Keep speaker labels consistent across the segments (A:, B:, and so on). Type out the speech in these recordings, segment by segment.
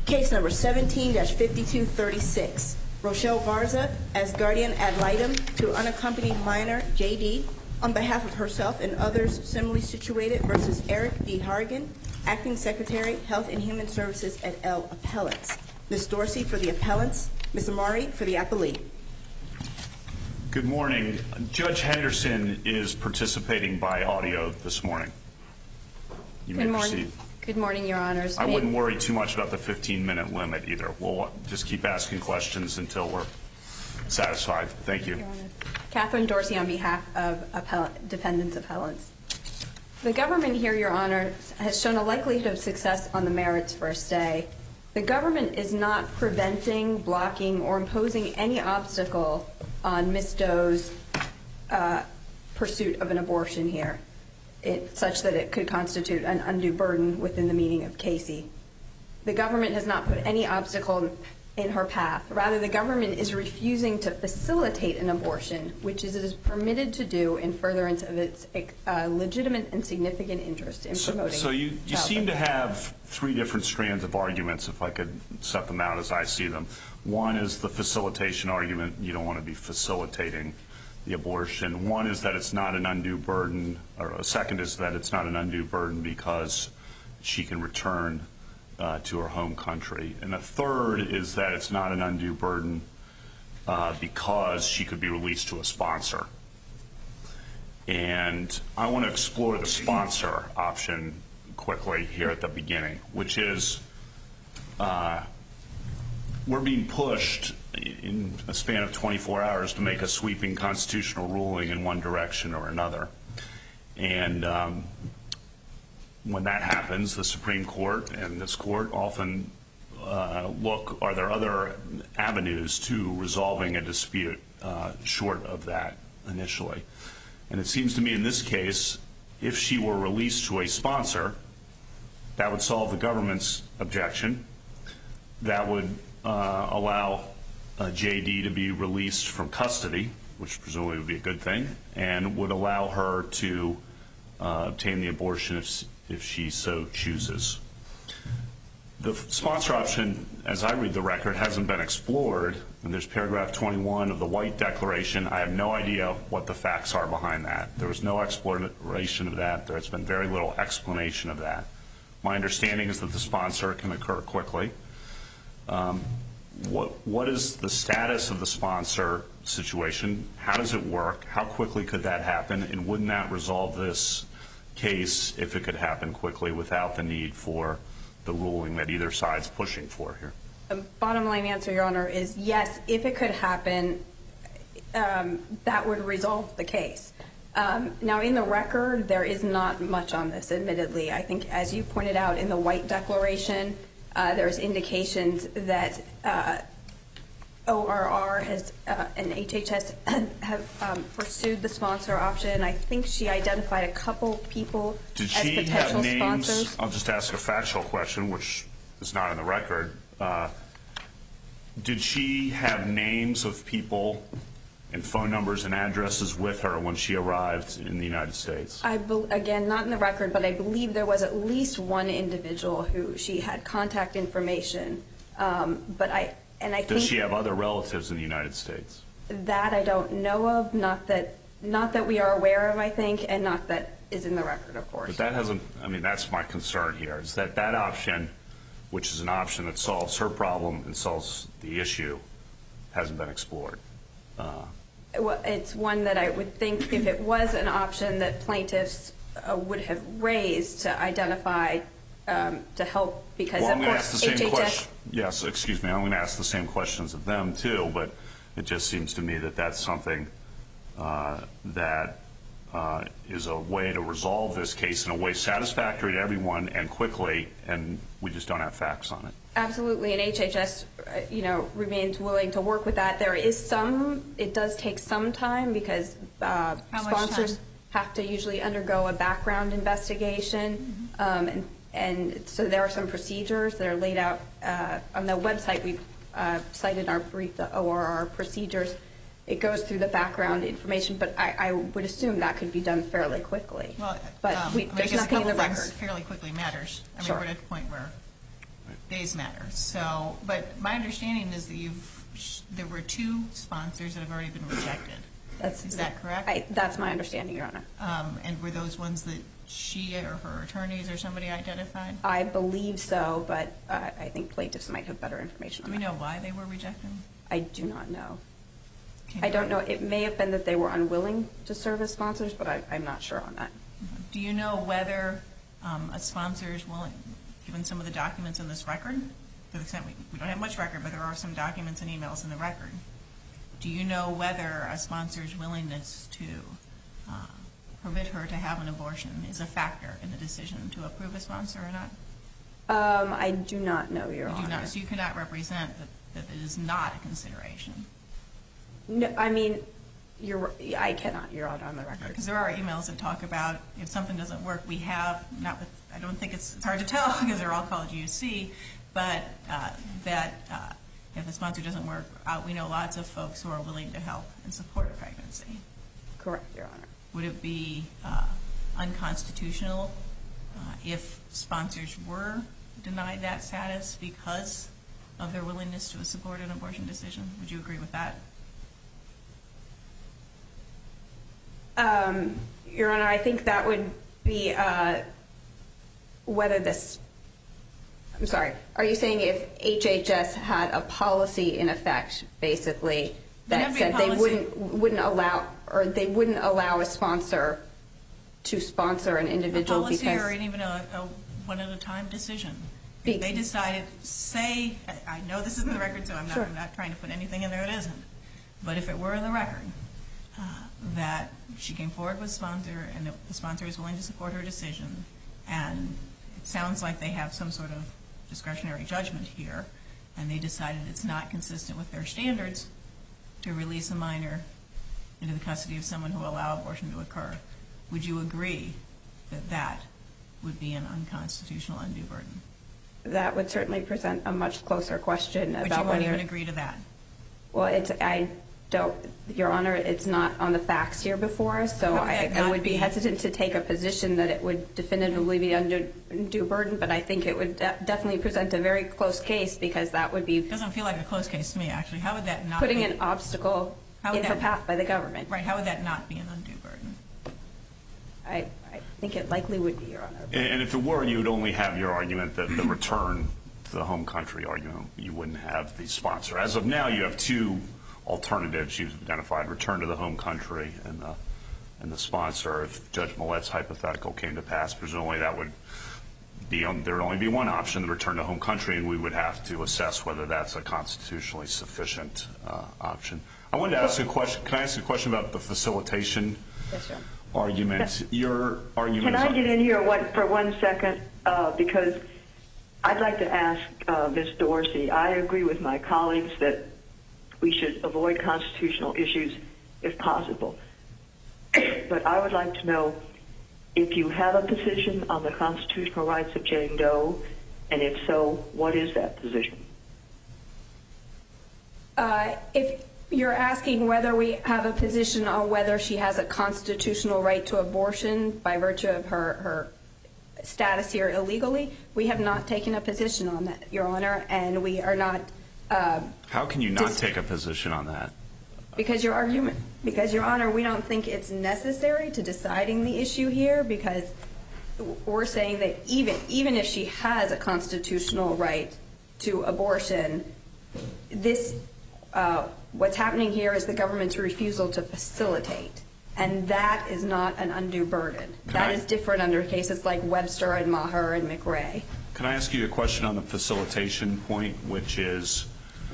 A: Case number 17-5236. Rochelle Garza as guardian ad litem to unaccompanied minor J.D. on behalf of herself and others similarly situated versus Eric D. Hargan, Acting Secretary, Health and Human Services et al. Appellants. Ms. Dorsey for the appellants, Ms. Amari for the appellee.
B: Good morning. Judge Henderson is participating by audio this morning. You may proceed.
C: Good morning, Your Honors.
B: I wouldn't worry too much about the 15-minute limit either. We'll just keep asking questions until we're satisfied. Thank you.
C: Catherine Dorsey on behalf of defendants' appellants. The government here, Your Honor, has shown a likelihood of success on the merits for a stay. The government is not preventing, blocking, or imposing any obstacle on Ms. Doe's pursuit of an abortion here, such that it could constitute an undue burden within the meaning of Casey. The government has not put any obstacle in her path. Rather, the government is refusing to facilitate an abortion, which it is permitted to do in furtherance of its legitimate and significant interest in promoting
B: So you seem to have three different strands of arguments, if I could set them out as I see them. One is the facilitation argument. You don't want to be facilitating the abortion. One is that it's not an undue burden, or a second is that it's not an undue burden because she can return to her home country. And a third is that it's not an undue burden because she could be released to a sponsor. And I want to explore the sponsor option quickly here at the beginning, which is we're being pushed in a span of 24 hours to make a sweeping constitutional ruling in one direction or another. And when that happens, the Supreme Court and this court often look, are there other avenues to resolving a dispute short of that initially? And it seems to me in this case, if she were released to a sponsor, that would solve the government's objection. That would allow J.D. to be released from custody, which presumably would be a good thing, and would allow her to obtain the abortion if she so chooses. The sponsor option, as I read the record, hasn't been explored. And there's paragraph 21 of the White Declaration. I have no idea what the facts are behind that. There was no exploration of that. There's been very little explanation of that. My understanding is that the sponsor can occur quickly. What is the status of the sponsor situation? How does it work? How quickly could that happen? And wouldn't that resolve this case if it could happen quickly without the need for the ruling that either side's pushing for here?
C: The bottom line answer, Your Honor, is yes, if it could happen, that would resolve the case. Now, in the record, there is not much on this, admittedly. I think, as you pointed out in the White Declaration, there's indications that ORR has and HHS have pursued the sponsor option. I think she identified a couple people as potential sponsors.
B: I'll just ask a factual question, which is not in the record. Did she have names of people and phone numbers and addresses with her when she arrived in the United States?
C: Again, not in the record, but I believe there was at least one individual who she had contact information.
B: Does she have other relatives in the United States?
C: That I don't know of. Not that we are aware of, I think, and not that is in the record, of course.
B: But that hasn't. I mean, that's my concern here. Is that option, which is an option that solves her problem and solves the issue, hasn't been explored?
C: Well, it's one that I would think if it was an option that plaintiffs would have raised to identify to help, because
B: well,
C: of course HHS.
B: Yes, excuse me. I'm going to ask the same questions of them too, but it just seems to me that that's something that is a way to resolve this case in a way satisfactory to everyone and quickly, and we just don't have facts on it.
C: Absolutely, and HHS, remains willing to work with that. There is some. It does take some time because sponsors have to usually undergo a background investigation, and so there are some procedures that are laid out on the website. We've cited in our brief the ORR procedures. It goes through the background information, but I would assume that could be done fairly quickly.
D: Well,
C: but there's nothing in the record.
D: Fairly quickly matters. I mean, we're at a point where Days matter. So, but my understanding is that there were 2 sponsors that have already been rejected. Is that correct?
C: That's my understanding, Your Honor.
D: And were those ones that she or her attorneys or somebody identified?
C: I believe so, but I think plaintiffs might have better information on that.
D: Do we know why they were rejected?
C: I do not know. I don't know. It may have been that they were unwilling to serve as sponsors, but I'm not sure on that.
D: Do you know whether a sponsor is willing, given some of the documents in this record, to the extent we don't have much record, but there are some documents and emails in the record, do you know whether a sponsor's willingness to permit her to have an abortion is a factor in the decision to approve a sponsor or not?
C: I do not know, Your Honor.
D: You do not, so you cannot represent that it is not a consideration?
C: No, I mean, I cannot, Your Honor, on the record.
D: Because there are emails that talk about if something doesn't work, we have, I don't think it's hard to tell because they're all called UC, but that if the sponsor doesn't work, we know lots of folks who are willing to help and support a pregnancy.
C: Correct, Your Honor.
D: Would it be unconstitutional if sponsors were denied that status because of their willingness to support an abortion decision? Would you agree with that?
C: Your Honor, I think that would be whether this, I'm sorry, are you saying if HHS had a policy in effect, basically, that said they wouldn't allow a sponsor to sponsor an individual because...
D: A policy or even a one-at-a-time decision. If they decided, say, I know this isn't the record, so I'm not trying to put anything in there that isn't, but if it were in the record that she came forward with a sponsor and the sponsor is willing to support her decision, and it sounds like they have some sort of discretionary judgment here, and they decided it's not consistent with their standards to release a minor into the custody of someone who will allow abortion to occur, would you agree that that would be an unconstitutional undue burden?
C: That would certainly present a much closer question about whether...
D: But you won't even agree to that?
C: Well, Your Honor, it's not on the facts here before us, so I would be hesitant to take a position that it would definitively be undue burden, but I think it would definitely present a very close case because that would be...
D: It doesn't feel like a close case to me, actually. How would that not be...
C: Putting an obstacle in her path by the government.
D: Right. How would that not be an undue burden?
C: I think it likely would be, Your Honor.
B: And if it were, you would only have your argument that the return to the home country argument, you wouldn't have the sponsor. As of now, you have 2 alternatives you've identified, return to the home country and the sponsor. If Judge Millett's hypothetical came to pass, presumably that would be, there would only be one option, the return to home country, and we would have to assess whether that's a constitutionally sufficient option. I wanted to ask a question. Can I ask a question about the facilitation argument? Your argument
E: Can I get in here for 1 second? Because I'd like to ask Ms. Dorsey. I agree with my colleagues that we should avoid constitutional issues if possible. But I would like to know if you have a position on the constitutional rights of Jane Doe, and if so, what is that position?
C: If you're asking whether we have a position on whether she has a constitutional right to abortion by virtue of her status here illegally, we have not taken a position on that, Your Honor, and we are not...
B: How can you not take a position on that?
C: Because, Your Honor, we don't think it's necessary to deciding the issue here because we're saying that even if she has a constitutional right to abortion, what's happening here is the government's refusal to facilitate, and that is not an undue burden. That is different under cases like Webster and Maher and McRae.
B: Can I ask you a question on the facilitation point, which is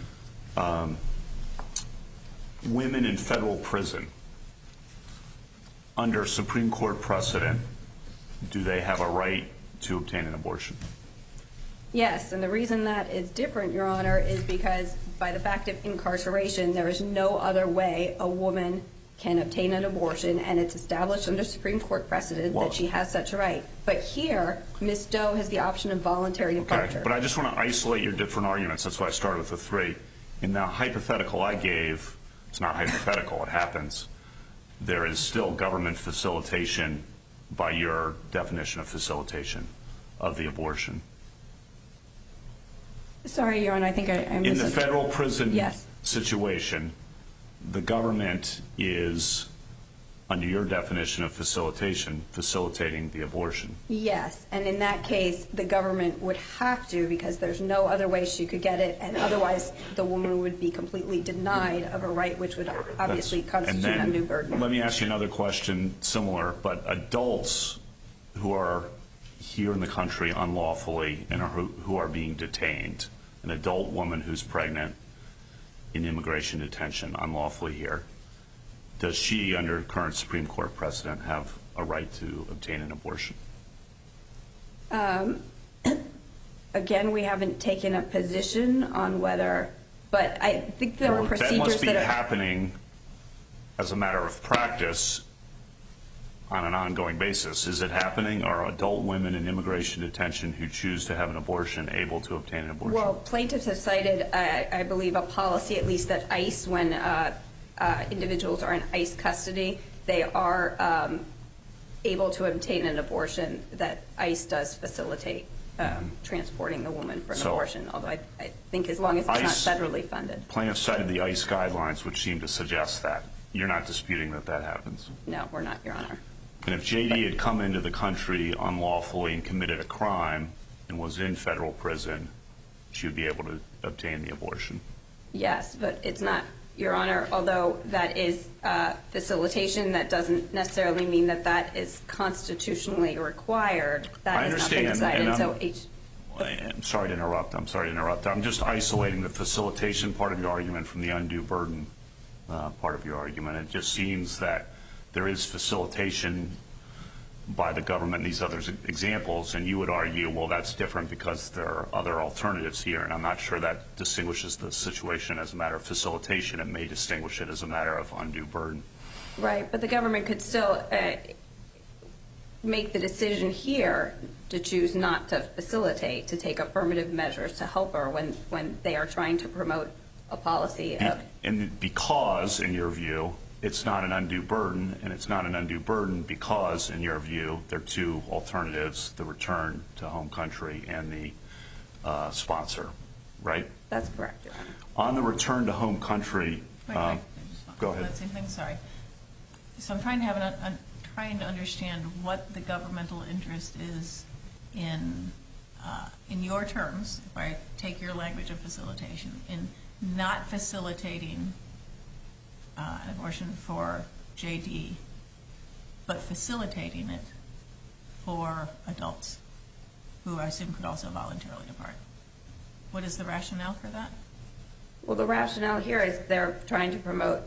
B: women in federal prison, under Supreme Court precedent, do they have a right to obtain an abortion?
C: Yes, and the reason that is different, Your Honor, is because by the fact of incarceration, there is no other way a woman can obtain an abortion, and it's established under Supreme Court precedent that she has such a right. But here, Ms. Doe has the option of voluntary departure.
B: Okay, but I just want to isolate your different arguments. That's why I started with the 3. In the hypothetical I gave, it's not hypothetical, it happens, there is still government facilitation by your definition of facilitation of the abortion.
C: Sorry, Your Honor, I think I
B: In the federal prison
C: Yes.
B: situation, the government is, under your definition of facilitating the abortion.
C: Yes, and in that case, the government would have to, because there's no other way she could get it, and otherwise the woman would be completely denied of a right which would obviously constitute an undue burden.
B: Let me ask you another question similar, but adults who are here in the country unlawfully and who are being detained, an adult woman who's pregnant in immigration detention unlawfully here, does she, under current Supreme Court precedent, have a right to obtain an abortion?
C: Again, we haven't taken a position on whether, but I think there are procedures
B: that must be
C: that are
B: happening as a matter of practice on an ongoing basis. Is it happening? Are adult women in immigration detention who choose to have an abortion able to obtain an abortion?
C: Well, plaintiffs have cited, I believe, a policy, at least at ICE, when individuals are in ICE custody, they are able to obtain an abortion, that ICE does facilitate transporting the woman for an abortion, although I think as long as it's not federally funded.
B: Plaintiffs cited the ICE guidelines, which seem to suggest that. You're not disputing that that happens?
C: No, we're not, Your Honor.
B: And if J.D. had come into the country unlawfully and committed a crime and was in federal prison, she would be able to obtain the abortion?
C: Yes, but it's not, Your Honor, although that is facilitation, that doesn't necessarily mean that that is constitutionally required. That
B: I understand. I'm sorry to interrupt. I'm just isolating the facilitation part of your argument from the undue burden part of your argument. It just seems that there is facilitation by the government in these other examples, and you would argue, well, that's different because there are other alternatives here, and I'm not sure that distinguishes the situation as a matter of facilitation. It may distinguish it as a matter of undue burden.
C: Right, but the government could still make the decision here to choose not to facilitate, to take affirmative measures to help her when they are trying to promote a policy of...
B: And because, in your view, it's not an undue burden, and it's not an undue burden because, in your view, there are two alternatives, the return to home country and the sponsor, right?
C: That's correct, Your Honor.
B: On the return to home country, go ahead.
D: Same thing, sorry. So I'm trying to understand what the governmental interest is in your terms, if I take your language of facilitation, in not facilitating an abortion for J.D., but facilitating it for adults who I assume could also voluntarily depart. What is the rationale for that?
C: Well, the rationale here is they're trying to promote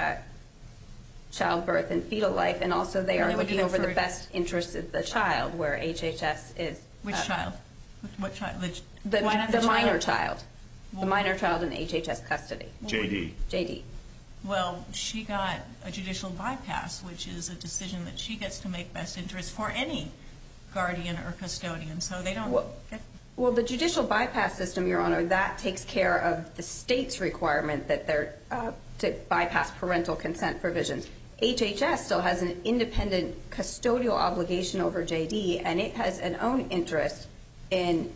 C: childbirth and fetal life, and also they are looking over the best interests of the child, where HHS is...
D: Which child? What child?
C: The minor child. The minor child in HHS custody.
B: J.D.
D: J.D. Well, she got a judicial bypass, which is a decision that she gets to make best interest for any guardian or custodian, so they don't...
C: Well, the judicial bypass system, Your Honor, that takes care of the state's requirement that they're to bypass parental consent provisions. HHS still has an independent custodial obligation over J.D., and it has an own interest in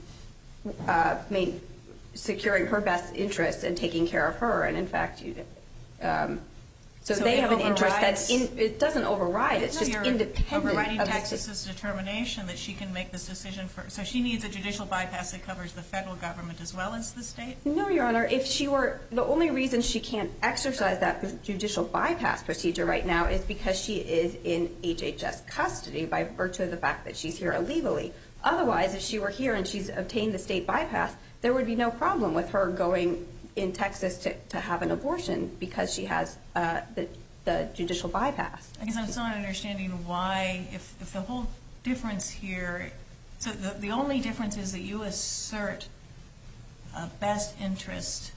C: securing her best interest and taking care of her, and in fact, so they have an interest that's it doesn't override, it's just independent.
D: Overriding Texas's determination that she can make this decision for, so she needs a judicial bypass that covers the federal government as well as the state? No,
C: Your Honor. If she were, the only reason she can't exercise that judicial bypass procedure right now is because she is in HHS custody by virtue of the fact that she's here illegally. Otherwise, if she were here and she's obtained the state bypass, there would be no problem with her going in Texas to have an abortion because she has the judicial bypass.
D: I guess I'm still not understanding why, if the whole difference here, so the only difference is that you assert a best interest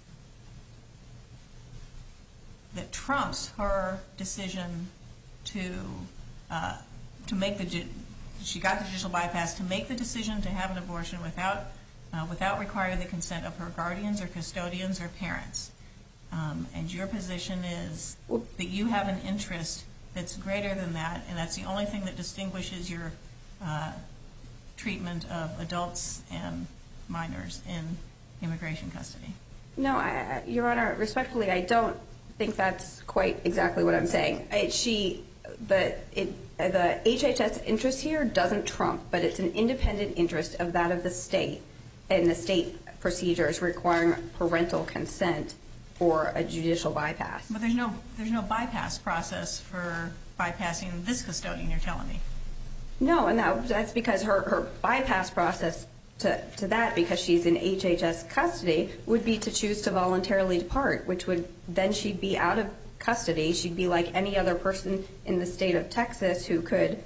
D: that trumps her decision to make she got the judicial bypass to make the decision to have an abortion without requiring the consent of her guardians or custodians or parents. And your position is that you have an interest that's greater than that, and that's the only thing that distinguishes your treatment of adults and minors in immigration custody.
C: No, Your Honor, respectfully, I don't think that's quite exactly what I'm saying. The HHS interest here doesn't trump, but it's an independent interest of that of the state, and the state procedures requiring parental consent for a judicial bypass.
D: But there's no bypass process for bypassing this custodian, you're telling me.
C: No, and that's because her bypass process to that, because she's in HHS custody, would be to choose to voluntarily depart, which would then she'd be out of custody. She'd be like any other person in the state of Texas who could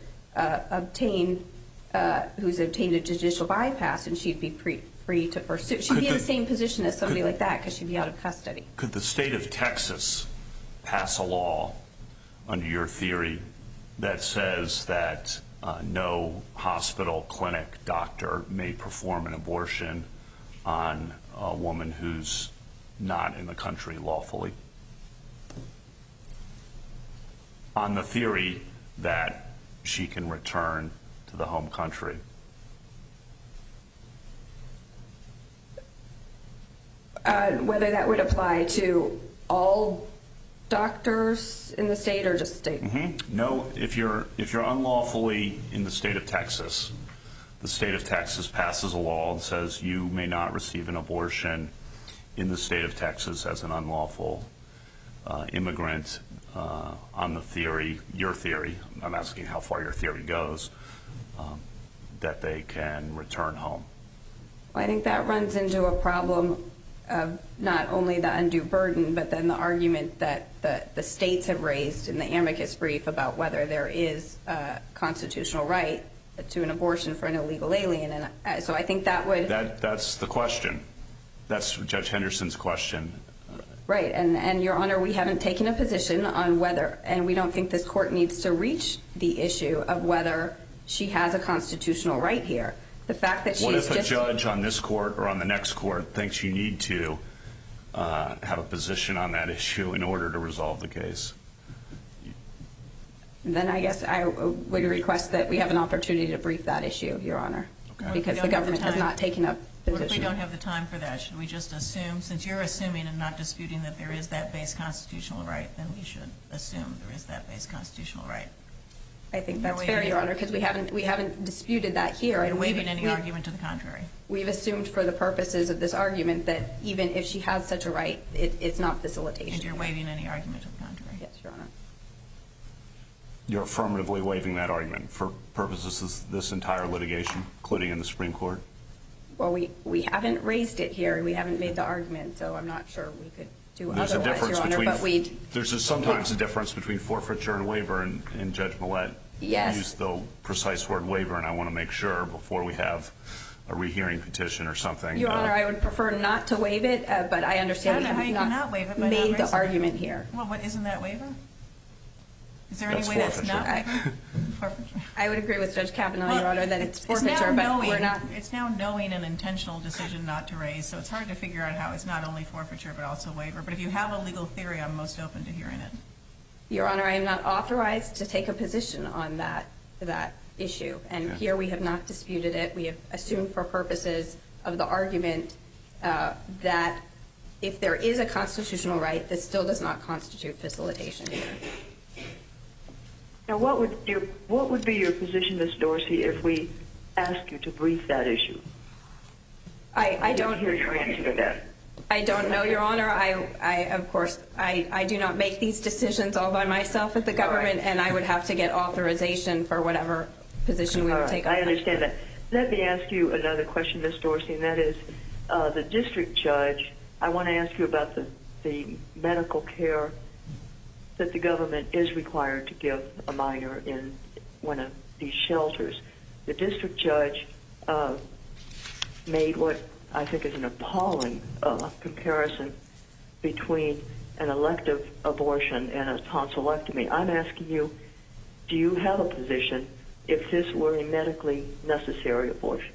C: who's obtained a judicial bypass, and she'd be free to pursue. She'd be in the same position as somebody like that because she'd be out of custody.
B: Could the state of Texas pass a law under your theory that says that no hospital, clinic, doctor may perform an abortion on a woman who's not in the country lawfully? On the theory that she can return to the home country.
C: Whether that would apply to all doctors in the state or just state?
B: Mm-hmm. No, if you're unlawfully in the state of Texas, the state of Texas passes a law that says you may not receive an abortion in the state of Texas as an unlawful immigrant on the theory, your theory, I'm asking how far your theory goes, that they can return home.
C: Well, I think that runs into a problem of not only the undue burden, but then the argument that the states have raised in the amicus brief about whether there is a constitutional right to an abortion for an illegal alien. And so I think that would...
B: That's the question. That's Judge Henderson's question.
C: Right, and Your Honor, we haven't taken a position on whether, and we don't think this court needs to reach the issue of whether she has a constitutional right here. The fact that she's
B: What if a judge on this court or on the next court thinks you need to have a position on that issue in order to resolve the case?
C: Then I guess I would request that we have an opportunity to brief that issue, Your Honor, because the government has not taken a position.
D: What if we don't have the time for that? Should we just assume, since you're assuming and not disputing that there is that base constitutional right, then we should assume there is that base constitutional right?
C: I think that's fair, Your Honor, because we haven't disputed that here.
D: You're waiving any argument to the contrary.
C: We've assumed for the purposes of this argument that even if she has such a right, it's not facilitation.
D: And you're waiving any argument to the contrary?
C: Yes, Your Honor.
B: You're affirmatively waiving that argument for purposes of this entire litigation, including in the Supreme Court?
C: Well, we haven't raised it here. We haven't made the argument, so I'm not sure we could do otherwise, Your Honor.
B: There's sometimes a difference between forfeiture and waiver, and Judge Millett used the precise word waiver, and I want to make sure before we have a rehearing petition or something.
C: Your Honor, I would prefer not to waive it, but I understand we have not made the argument here.
D: Well, what, isn't that waiver? Is there any way that's not waiver?
C: I would agree with Judge Kavanaugh, Your Honor, that it's forfeiture, but we're not.
D: It's now knowing an intentional decision not to raise, so it's hard to figure out how it's not only forfeiture but also waiver. But if you have a legal theory, I'm most open to hearing it.
C: Your Honor, I am not authorized to take a position on that issue, and here we have not disputed it. We have assumed for purposes of the argument that if there is a constitutional right, this still does not constitute facilitation here.
E: Now, what would be your position, Ms. Dorsey, if we ask you to brief that issue?
C: I don't
E: hear your answer to that.
C: I don't know, Your Honor. Of course, I do not make these decisions all by myself at the government, and I would have to get authorization for whatever position we would take on.
E: I understand that. Let me ask you another question, Ms. Dorsey, and that is the district judge. I want to ask you about the medical care that the government is required to give a minor in one of these shelters. The district judge made what I think is an appalling comparison between an elective abortion and a tonsillectomy. I'm asking you, do you have a position if this were a medically necessary abortion?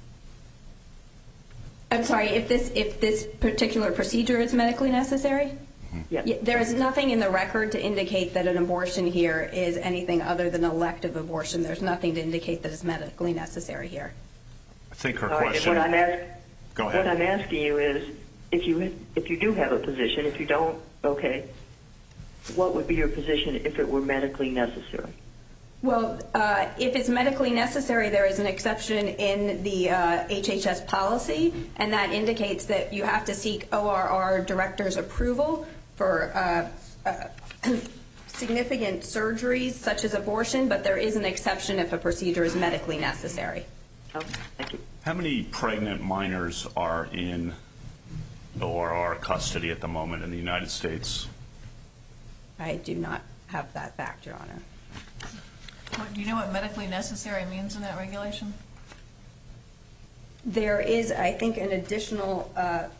C: I'm sorry, if this particular procedure is medically necessary?
E: Yes.
C: There is nothing in the record to indicate that an abortion here is anything other than elective abortion. There's nothing to indicate that it's medically necessary here.
B: I think her question...
E: Go
B: Go ahead.
E: What I'm asking you is, if you do have a position, if you don't, okay, what would be your position if it were medically necessary?
C: Well, if it's medically necessary, there is an exception in the HHS policy, and that indicates that you have to seek ORR director's approval for significant surgeries such as abortion, but there is an exception if a procedure is medically necessary.
E: Okay, thank you.
B: How many pregnant minors are in ORR custody at the moment in the United States?
C: I do not have that fact, Your Honor.
D: Do you know what medically necessary means in that regulation?
C: There is, I think, an additional,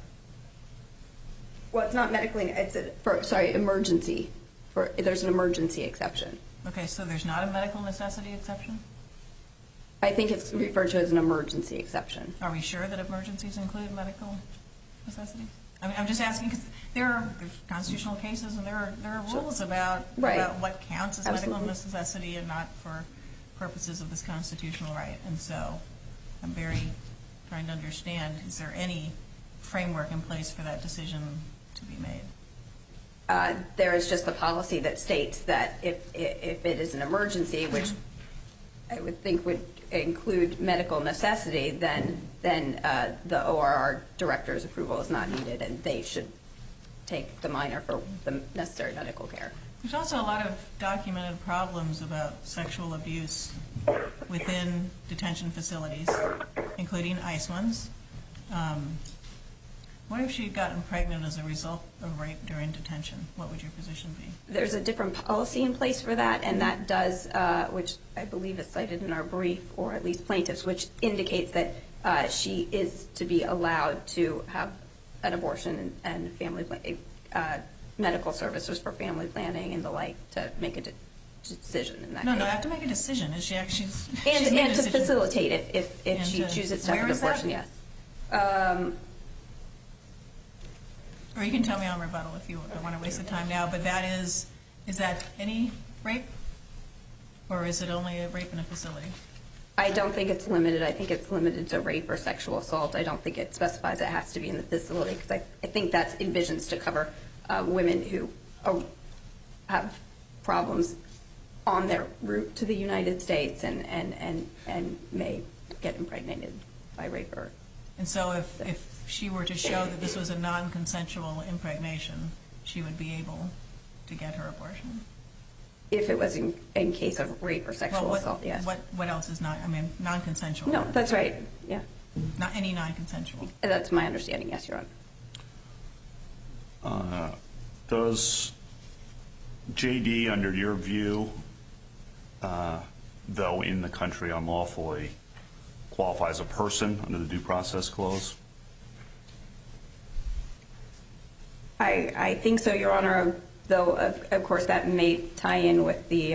C: well, it's not medically, emergency. There's an emergency exception.
D: Okay, so there's not a medical necessity exception?
C: I think it's referred to as an emergency exception.
D: Are we sure that emergencies include medical necessities? I mean, I'm just asking because there's constitutional cases and there are rules about what counts as medical necessity and not for purposes of this constitutional right. And so I'm very trying to understand, is there any framework in place for that decision to be made?
C: There is just a policy that states that if it is an emergency, which I would think would include medical necessity, then the ORR director's approval is not needed, and they should take the minor for the necessary medical care.
D: There's also a lot of documented problems about sexual abuse within detention facilities, including ICE ones. What if she had gotten pregnant as a result of rape during detention? What would your position be?
C: There's a different policy in place for that, and that does, which I believe is cited in our brief, or at least plaintiffs, which indicates that she is to be allowed to have an abortion and family medical services for family planning and the like to make a decision in that case.
D: No, have to make a decision. Is she actually?
C: And to facilitate it if she chooses to have an abortion, yes.
D: Or you can tell me on rebuttal if you don't want to waste the time now, but is that any rape? Or is it only a rape in a facility?
C: I don't think it's limited. I think it's limited to rape or sexual assault. I don't think it specifies it has to be in the facility, because I think that's envisions to cover women who have problems on their route to the United States and may get impregnated by raper.
D: And so if she were to show that this was a non-consensual impregnation, she would be able to get her abortion?
C: If it was in case of rape or sexual assault, yes.
D: What else is non-consensual?
C: No, that's right, yeah.
D: Not any non-consensual?
C: That's my understanding, yes, Your
B: Honor. Does JD, under your view, though in the country unlawfully, qualify as a person under the Due Process Clause?
C: I think so, Your Honor, though, of course, that may tie in with the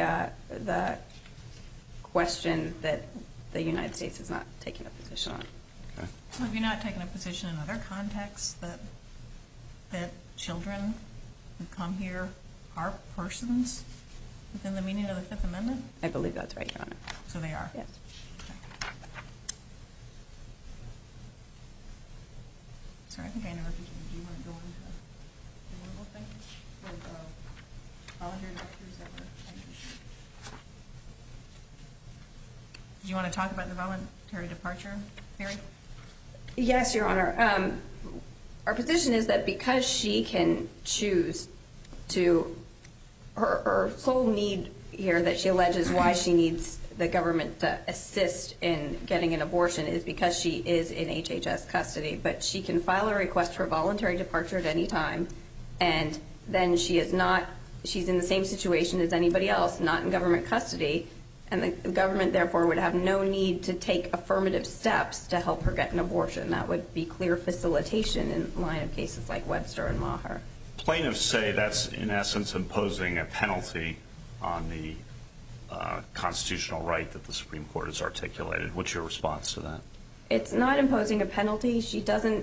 C: question that the United States is not taking a position on.
B: Okay.
D: Well, have you not taken a position in other contexts that children who come here are persons within the meaning of the Fifth Amendment?
C: I believe that's right, Your Honor.
D: So they are?
C: Yes.
D: Sorry, I think I interrupted you. Do you want to go on to the legal thing? With volunteer doctors that were interested? Do you want to talk about the voluntary departure theory?
C: Yes, Your Honor. Our position is that because she can choose to, her sole need here that she alleges why she needs the government to assist in getting an abortion is because she is in HHS custody, but she can file a request for voluntary departure at any time, and then she's in the same situation as anybody else, not in government custody, and the government, therefore, would have no need to take affirmative steps to help her get an abortion. That would be clear facilitation in line of cases like Webster and Maher.
B: Plaintiffs say that's, in essence, imposing a penalty on the constitutional right that the Supreme Court has articulated. What's your response to that?
C: It's not imposing a penalty. She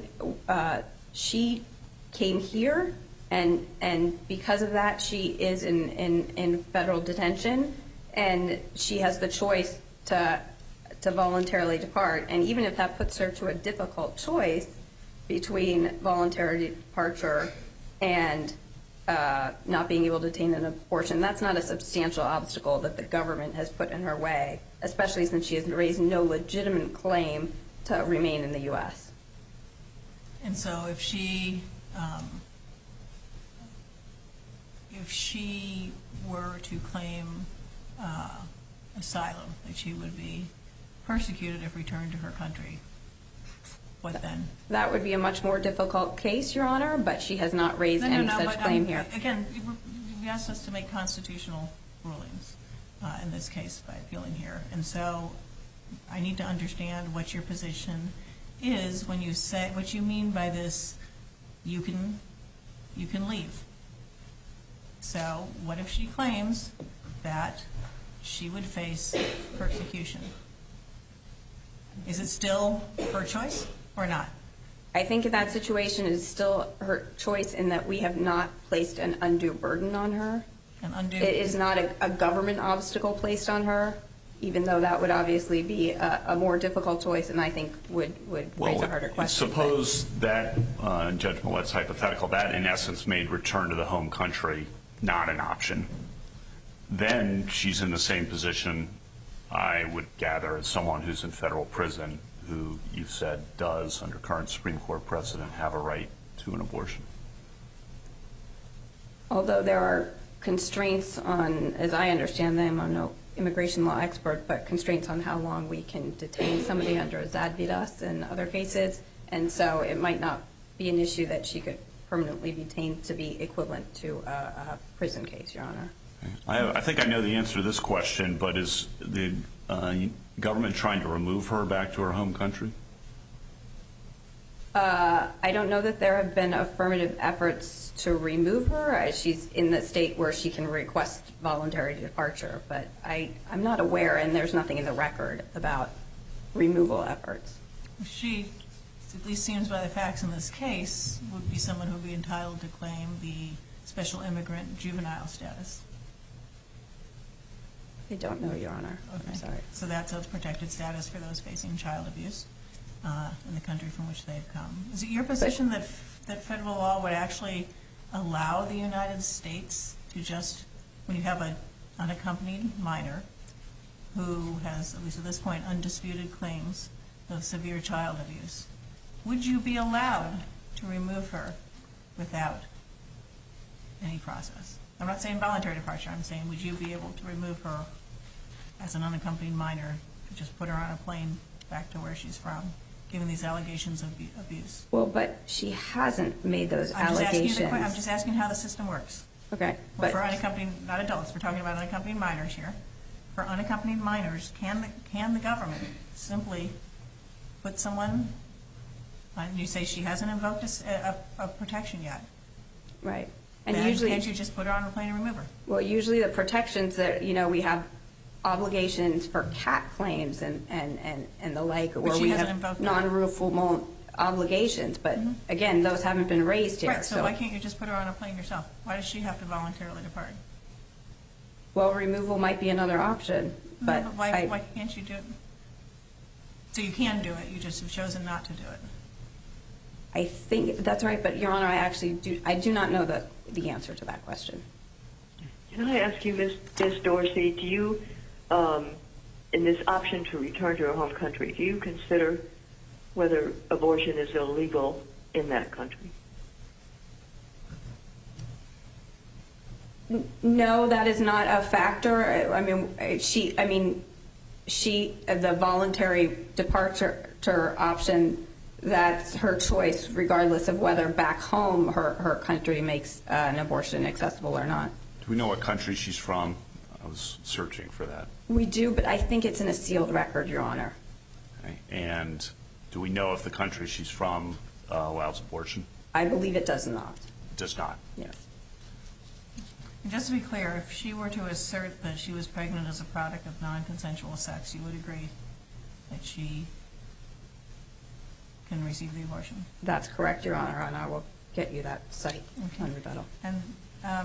C: came here, and because of that, she is in federal detention, and she has the choice to voluntarily depart. And even if that puts her to a difficult choice, between voluntary departure and not being able to obtain an abortion. That's not a substantial obstacle that the government has put in her way, especially since she has raised no legitimate claim to remain in the U.S.
D: And so if she were to claim asylum, that she would be persecuted if returned to her country, what then?
C: That would be a much more difficult case, Your Honor, but she has not raised any such claim here.
D: Again, you asked us to make constitutional rulings in this case by appealing here. And so I need to understand what your position is when you say, what you mean by this, you can leave. So what if she claims that she would face persecution? Is it still her choice or not?
C: I think in that situation it is still her choice in that we have not placed an undue burden on her. It is not a government obstacle placed on her, even though that would obviously be a more difficult choice and I think would raise a harder question.
B: Suppose that, Judge Millett's hypothetical, that in essence made return to the home country not an option. Then she's in the same position, I would gather, as someone who's in federal prison who you've said does, under current Supreme Court precedent, have a right to an abortion.
C: Although there are constraints on, as I understand them, I'm no immigration law expert, but constraints on how long we can detain somebody under Zadvidas and other cases, and so it might not be an issue that she could permanently be detained to be equivalent to a prison case, Your Honor.
B: I think I know the answer to this question, but is the government trying to remove her back to her home country?
C: I don't know that there have been affirmative efforts to remove her. She's in the state where she can request voluntary departure, but I'm not aware, and there's nothing in the record about removal efforts.
D: She, at least seems by the facts in this case, would be someone who would be entitled to claim the special immigrant juvenile status.
C: I don't know, Your Honor.
D: Okay.
C: I'm sorry.
D: So that's a protected status for those facing child abuse in the country from which they've come. Is it your position that federal law would actually allow the United States to just, when you have an unaccompanied minor who has, at least at this point, undisputed claims of severe child abuse, would you be allowed to remove her without any process? I'm not saying voluntary departure. I'm saying would you be able to remove her as an unaccompanied minor, to just put her on a plane back to where she's from, given these allegations of abuse?
C: Well, but she hasn't made those allegations.
D: I'm just asking how the system works.
C: Okay.
D: Well, for unaccompanied, not adults, we're talking about unaccompanied minors here. For unaccompanied minors, can the government simply put someone, and you say she hasn't invoked a protection yet.
C: Right.
D: And then usually, can't you just put her on a plane and remove her?
C: Well, usually the protections that, we have obligations for CAT claims and the like, where we have non-refoulement obligations. But again, those haven't been raised here.
D: Right, so why can't you just put her on a plane yourself? Why does she have to voluntarily depart?
C: Well, removal might be another option. But
D: why can't you do it? So you can do it, you just have chosen not to do it.
C: I think that's right, but Your Honor, I do not know the answer to that question.
E: Can I ask you, Ms. Dorsey, do you, in this option to return to your home country, do you consider whether abortion is illegal in that country?
C: No, that is not a factor. The voluntary departure option, that's her choice, regardless of whether back home her country makes an abortion accessible or not.
B: Do we know what country she's from? I was searching for that.
C: We do, but I think it's in a sealed record, Your Honor.
B: Okay. And do we know if the country she's from allows abortion?
C: I believe it does not.
B: It does not?
C: Yes.
D: Just to be clear, if she were to assert that she was pregnant as a product of non-consensual sex, you would agree that she can receive the abortion?
C: That's correct, Your Honor, and I will get you that site on rebuttal.
D: And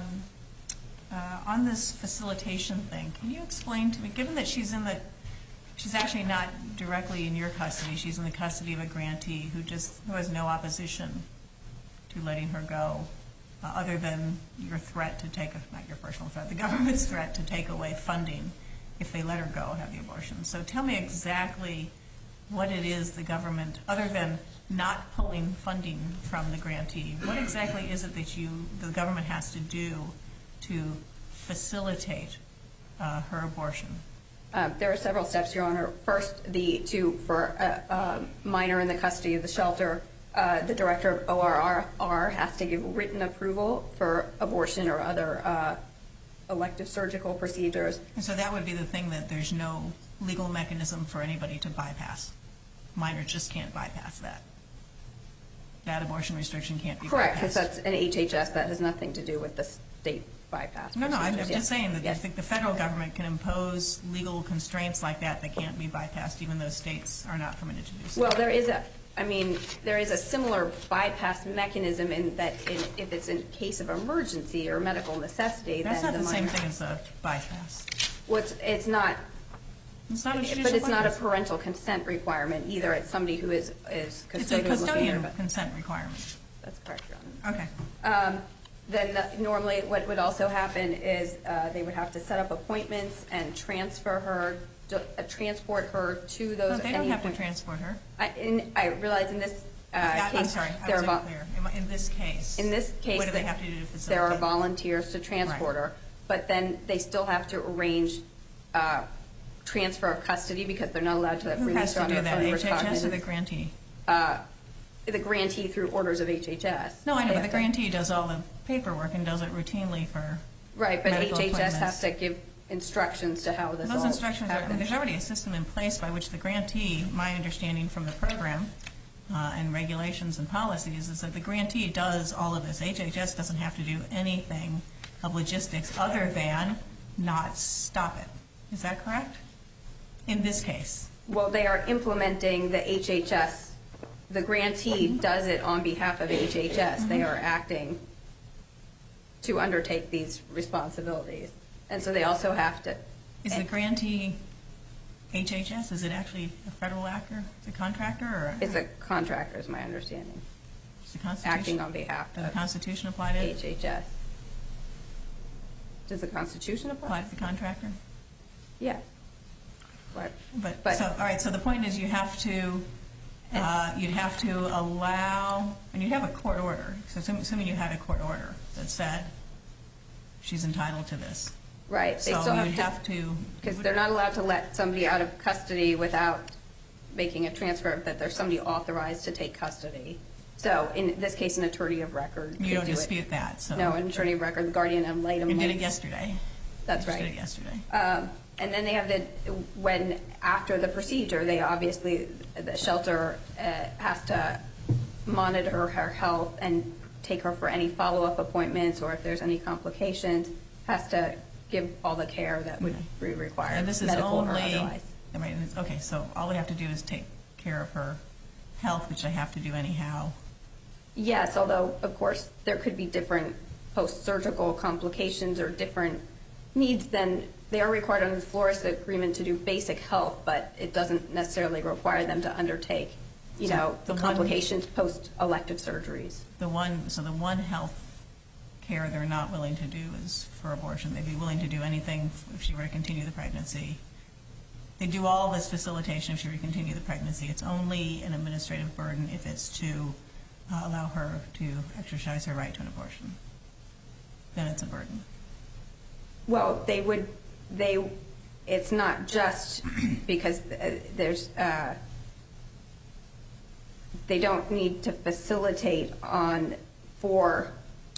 D: on this facilitation thing, can you explain to me, given that she's in the She's actually not directly in your custody. She's in the custody of a grantee who has no opposition to letting her go, other than your threat to take, not your personal threat, the government's threat to take away funding if they let her go and have the abortion. So tell me exactly what it is the government, other than not pulling funding from the grantee, what exactly is it that the government has to do to facilitate her abortion?
C: There are several steps, Your Honor. First, for a minor in the custody of the shelter, the director of ORR has to give written approval for abortion or other elective surgical procedures.
D: And so that would be the thing that there's no legal mechanism for anybody to bypass. Minors just can't bypass that. That abortion restriction can't be bypassed.
C: Correct, because that's an HHS. That has nothing to do with the state bypass.
D: No, I'm just saying that I think the federal government can impose legal constraints like that can't be bypassed, even though states are not permitted to do so.
C: Well, there is a similar bypass mechanism in that if it's in case of emergency or medical necessity,
D: that's
C: then
D: not the same thing as a bypass.
C: It's not.
D: It's not a judicial
C: but it's not a
D: bypass.
C: parental consent requirement either. It's somebody who is
D: It's a
C: custodian.
D: custodian consent requirement.
C: That's correct, Your Honor.
D: Okay.
C: Then normally what would also happen is they would have to set up appointments and transport her to those.
D: No, they don't have to transport her.
C: I realize in this case.
D: I'm sorry, I wasn't clear. In this case, what do they have to do to facilitate?
C: There are volunteers to transport her, but then they still have to arrange transfer of custody because they're not allowed to release her on their own recognizance.
D: Who has to do that, HHS or the grantee?
C: The grantee through orders of HHS.
D: No, I know, but the grantee does all the paperwork and does it routinely for
C: right, but
D: medical
C: HHS
D: appointments.
C: has to give instructions to how this
D: Those
C: all
D: instructions
C: happens.
D: there's already a system in place by which the grantee, my understanding from the program and regulations and policies, is that the grantee does all of this. HHS doesn't have to do anything of logistics other than not stop it. Is that correct? In this case.
C: Well, they are implementing the HHS. The grantee does it on behalf of HHS. They are acting to undertake these responsibilities. And so they also have to.
D: Is the grantee HHS? Is it actually a federal actor? Is it a contractor? Or
C: It's a contractor, is my understanding.
D: Is the Constitution,
C: acting on behalf
D: does
C: of
D: the Constitution apply to it?
C: HHS. Does the Constitution apply?
D: Apply to the contractor?
C: Yeah. But
D: All right, so the point is you'd have to allow, and you'd have a court order. So assuming you had a court order that said she's entitled to this.
C: right. They
D: So
C: still
D: you'd have to.
C: because they're not allowed to let somebody out of custody without making a transfer, that there's somebody authorized to take custody. So in this case, an attorney of record.
D: You don't
C: could do
D: dispute that. So
C: No, an attorney of record, the guardian ad litem.
D: You did it yesterday.
C: That's
D: You
C: right.
D: did it yesterday.
C: And then they have after the procedure, the shelter has to monitor her health and take her for any follow-up appointments, or if there's any complications, has to give all the care that would be required,
D: And this is
C: medical or
D: only.
C: otherwise.
D: I mean, okay, so all we have to do is take care of her health, which I have to do anyhow.
C: Yes, although, of course, there could be different post-surgical complications or different needs than they are required under the Flores Agreement to do basic health, but it doesn't necessarily require them to undertake, the complications post-elective surgeries.
D: The one health care they're not willing to do is for abortion. They'd be willing to do anything if she were to continue the pregnancy. They do all this facilitation if she were to continue the pregnancy. It's only an administrative burden if it's to allow her to exercise her right to an abortion. Then it's a burden.
C: Well, it's not just because they don't need to facilitate for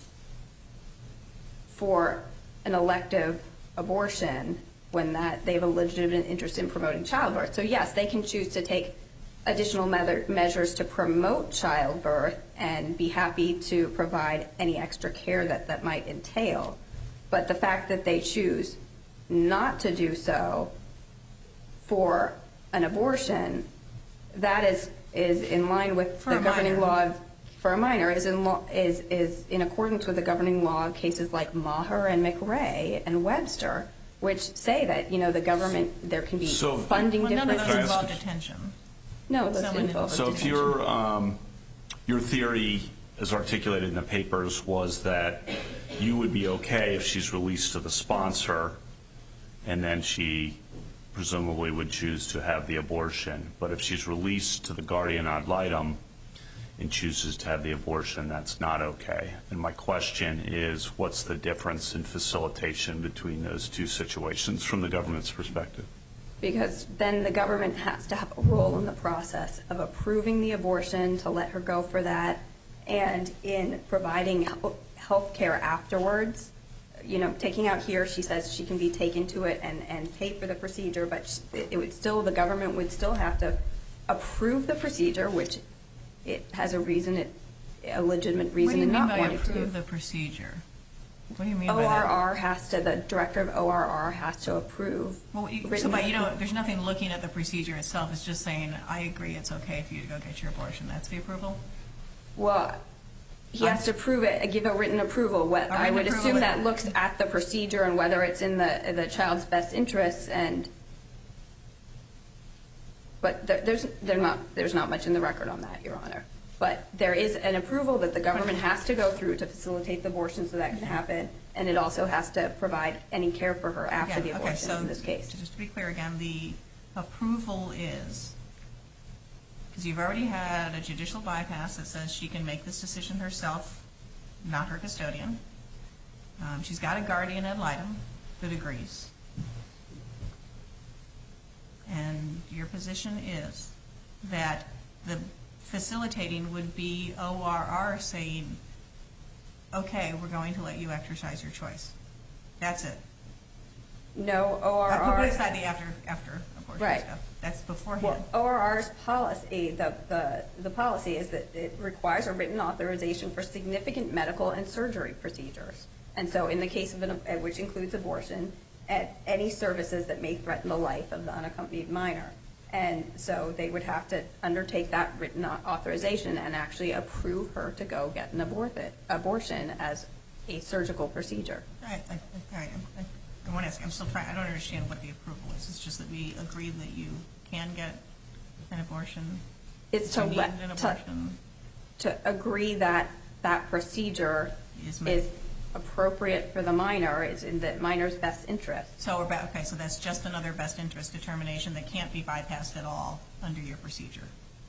C: an elective abortion when they have a legitimate interest in promoting childbirth. So yes, they can choose to take additional measures to promote childbirth and be happy to provide any extra care that might entail. But the fact that they choose not to do so for an abortion, that is in line with the governing law for a minor, is in accordance with the governing law of cases like Maher and McRae and Webster, which say that, the government, there can be funding differences.
D: None of those involve detention.
C: No, those involve detention.
B: So if your theory, as articulated in the papers, was that you would be okay if she's released to the sponsor and then she presumably would choose to have the abortion. But if she's released to the guardian ad litem and chooses to have the abortion, that's not okay. And my question is, what's the difference in facilitation between those two situations from the government's perspective?
C: Because then the government has to have a role in the process of approving the abortion to let her go for that, and in providing health care afterwards. Taking out here, she says she can be taken to it and pay for the procedure, but the government would still have to approve the procedure, which it has a legitimate reason in not wanting to.
D: What do you mean by approve the procedure? What do you mean by that?
C: The director of ORR has to approve.
D: There's nothing looking at the procedure itself. It's just saying, I agree it's okay for you to go get your abortion. That's the approval?
C: Well, he has to prove it, give a written approval. I would assume that looks at the procedure and whether it's in the child's best interests. But there's not much in the record on that, Your Honor. But there is an approval that the government has to go through to facilitate the abortion so that can happen, and it also has to provide any care for her after the abortion in this case.
D: Just to be clear again, the approval is, because you've already had a judicial bypass that says she can make this decision herself, not her custodian. She's got a guardian ad litem that agrees. And your position is that the facilitating would be ORR saying, okay, we're going to let you exercise your choice. That's it.
C: No, ORR.
D: Put aside the after abortion stuff. That's beforehand.
C: Well, ORR's policy, the policy is that it requires a written authorization for significant medical and surgery procedures. And so in the case of which includes abortion, at any services that may threaten the life of the unaccompanied minor. And so they would have to undertake that written authorization and actually approve her to go get an abortion as a surgical procedure.
D: All right. I want to ask, I don't understand what the approval is. It's just that we agree that you can get an abortion.
C: It's to agree that that procedure is appropriate for the minor, is in the minor's best interest.
D: So that's just another best interest determination that can't be bypassed at all under your procedure.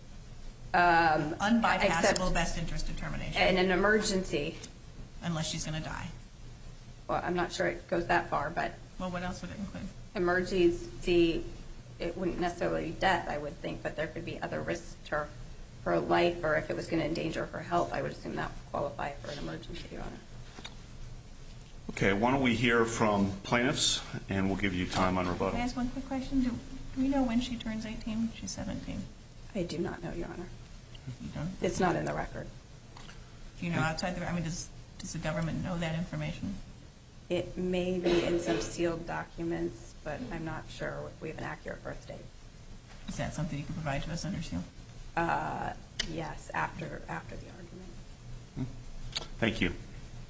D: Unbypassable best interest determination.
C: In an emergency.
D: Unless she's going to die.
C: Well, I'm not sure it goes that far, but.
D: Well, what else would it include?
C: Emergency, it wouldn't necessarily be death, I would think, but there could be other risks to her life, or if it was going to endanger her health, I would assume that would qualify for an emergency, Your Honor.
B: Okay, why don't we hear from plaintiffs, and we'll give you time on rebuttal.
D: Can I ask one quick question? Do we know when she turns 18? She's 17.
C: I do not know, Your Honor.
D: You don't?
C: It's not in the record.
D: Do you know outside the record? I mean, does the government know that information?
C: It may be in some sealed documents, but I'm not sure if we have an accurate birth date.
D: Is that something you can provide to us under seal?
C: Yes, after the argument.
B: Thank you.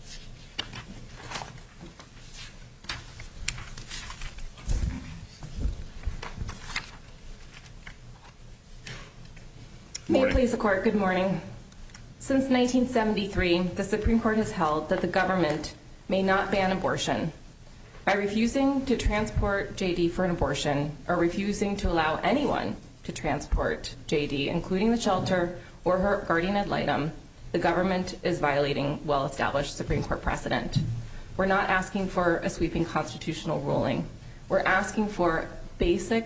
F: May it please the Court, good morning. Since 1973, the Supreme Court has held that the government may not ban abortion. By refusing to transport J.D. for an abortion, or refusing to allow anyone to transport J.D., including the shelter or her guardian ad litem, the government is violating well-established Supreme Court precedent. We're not asking for a sweeping constitutional ruling. We're asking for basic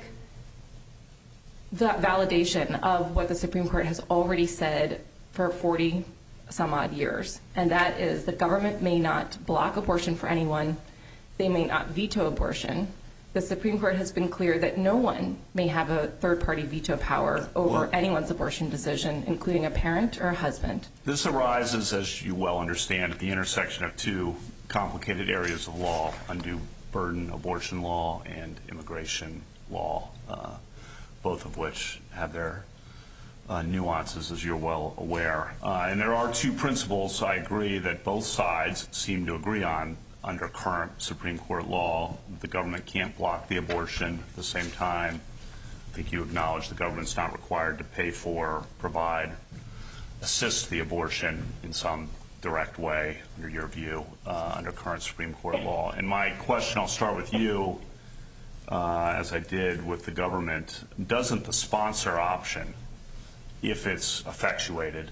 F: validation of what the Supreme Court has already said for 40 some odd years, and that is the government may not block abortion for anyone. They may not veto abortion. The Supreme Court has been clear that no one may have a third-party veto power over anyone's abortion decision, including a parent or a husband.
B: This arises, as you well understand, at the intersection of two complicated areas of law, undue burden abortion law and immigration law, both of which have their nuances, as you're well aware. And there are two principles I agree that both sides seem to agree on. under current Supreme Court law, the government can't block the abortion. At the same time, I think you acknowledge the government's not required to pay for, provide, assist the abortion in some direct way, under your view, under current Supreme Court law. And my question, I'll start with you, as I did with the government. Doesn't the sponsor option, if it's effectuated,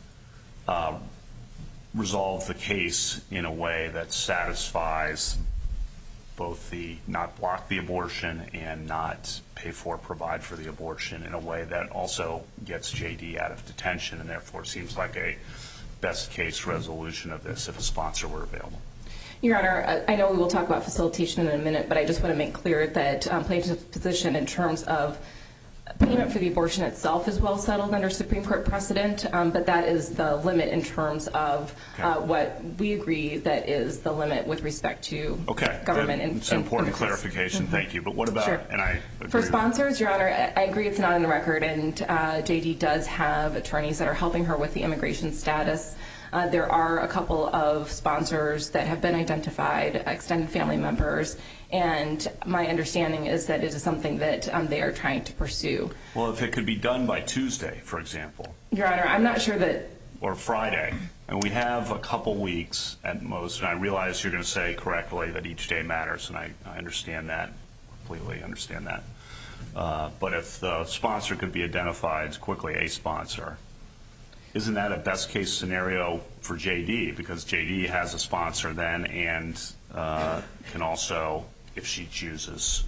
B: resolve the case in a way that satisfies both the not block the abortion and not pay for, provide for the abortion, in a way that also gets JD out of detention and therefore seems like a best case resolution of this if a sponsor were available?
F: Your Honor, I know we will talk about facilitation in a minute, but I just want to make clear that plaintiff's position in terms of payment for the abortion itself is well settled under Supreme Court precedent, but that is the limit in terms of what we agree that is the limit with respect to government.
B: It's an important clarification. Thank you. But what about, and I agree
F: for sponsors, Your Honor, I agree it's not on the record, and JD does have attorneys that are helping her with the immigration status. There are a couple of sponsors that have been identified, extended family members, and my understanding is that it is something that they are trying to pursue.
B: Well, if it could be done by Tuesday, for example.
F: Your Honor, I'm not sure that...
B: Or Friday. And we have a couple weeks at most, and I realize you're going to say correctly that each day matters, and I understand that, completely understand that. But if the sponsor could be identified quickly, a sponsor, isn't that a best case scenario for JD? Because JD has a sponsor then and can also, if she chooses,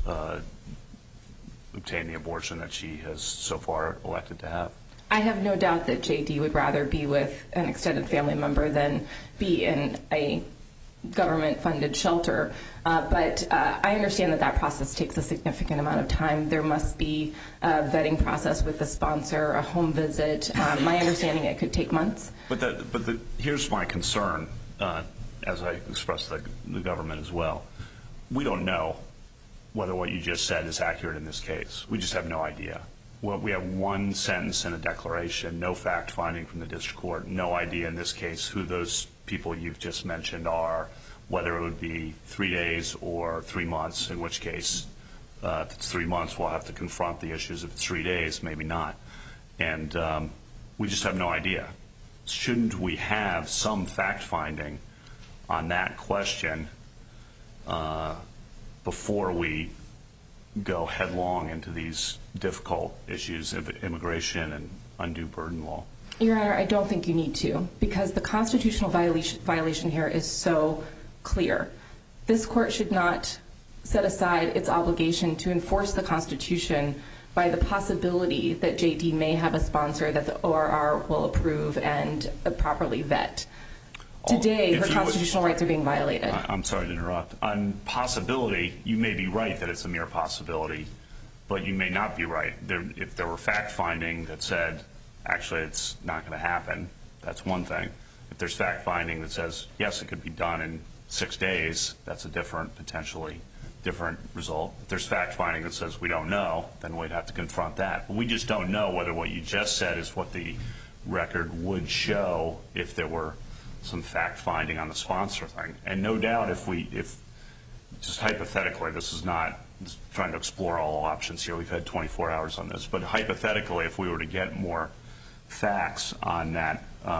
B: obtain the abortion that she has so far elected to have.
F: I have no doubt that JD would rather be with an extended family member than be in a government-funded shelter. But I understand that that process takes a significant amount of time. There must be a vetting process with the sponsor, a home visit. My understanding, it could take months.
B: But here's my concern, as I expressed to the government as well. We don't know whether what you just said is accurate in this case. We just have no idea. Well, we have one sentence in a declaration, no fact-finding from the district court, no idea in this case who those people you've just mentioned are, whether it would be 3 days or 3 months, in which case, if it's 3 months, we'll have to confront the issues. If it's 3 days, maybe not. And we just have no idea. Shouldn't we have some fact-finding on that question before we go headlong into these difficult issues of immigration and undue burden law?
F: Your Honor, I don't think you need to, because the constitutional violation here is so clear. This court should not set aside its obligation to enforce the Constitution by the possibility that JD may have a sponsor that the ORR will approve and properly vet. Today, her constitutional rights are being violated.
B: I'm sorry to interrupt. On possibility, you may be right that it's a mere possibility, but you may not be right. If there were fact-finding that said, actually, it's not going to happen, that's one thing. If there's fact-finding that says, yes, it could be done in 6 days, that's a potentially different result. If there's fact-finding that says we don't know, then we'd have to confront that. But we just don't know whether what you just said is what the record would show if there were some fact-finding on the sponsor thing. And no doubt if just hypothetically, this is not trying to explore all options here. We've had 24 hours on this. But hypothetically, if we were to get more facts on that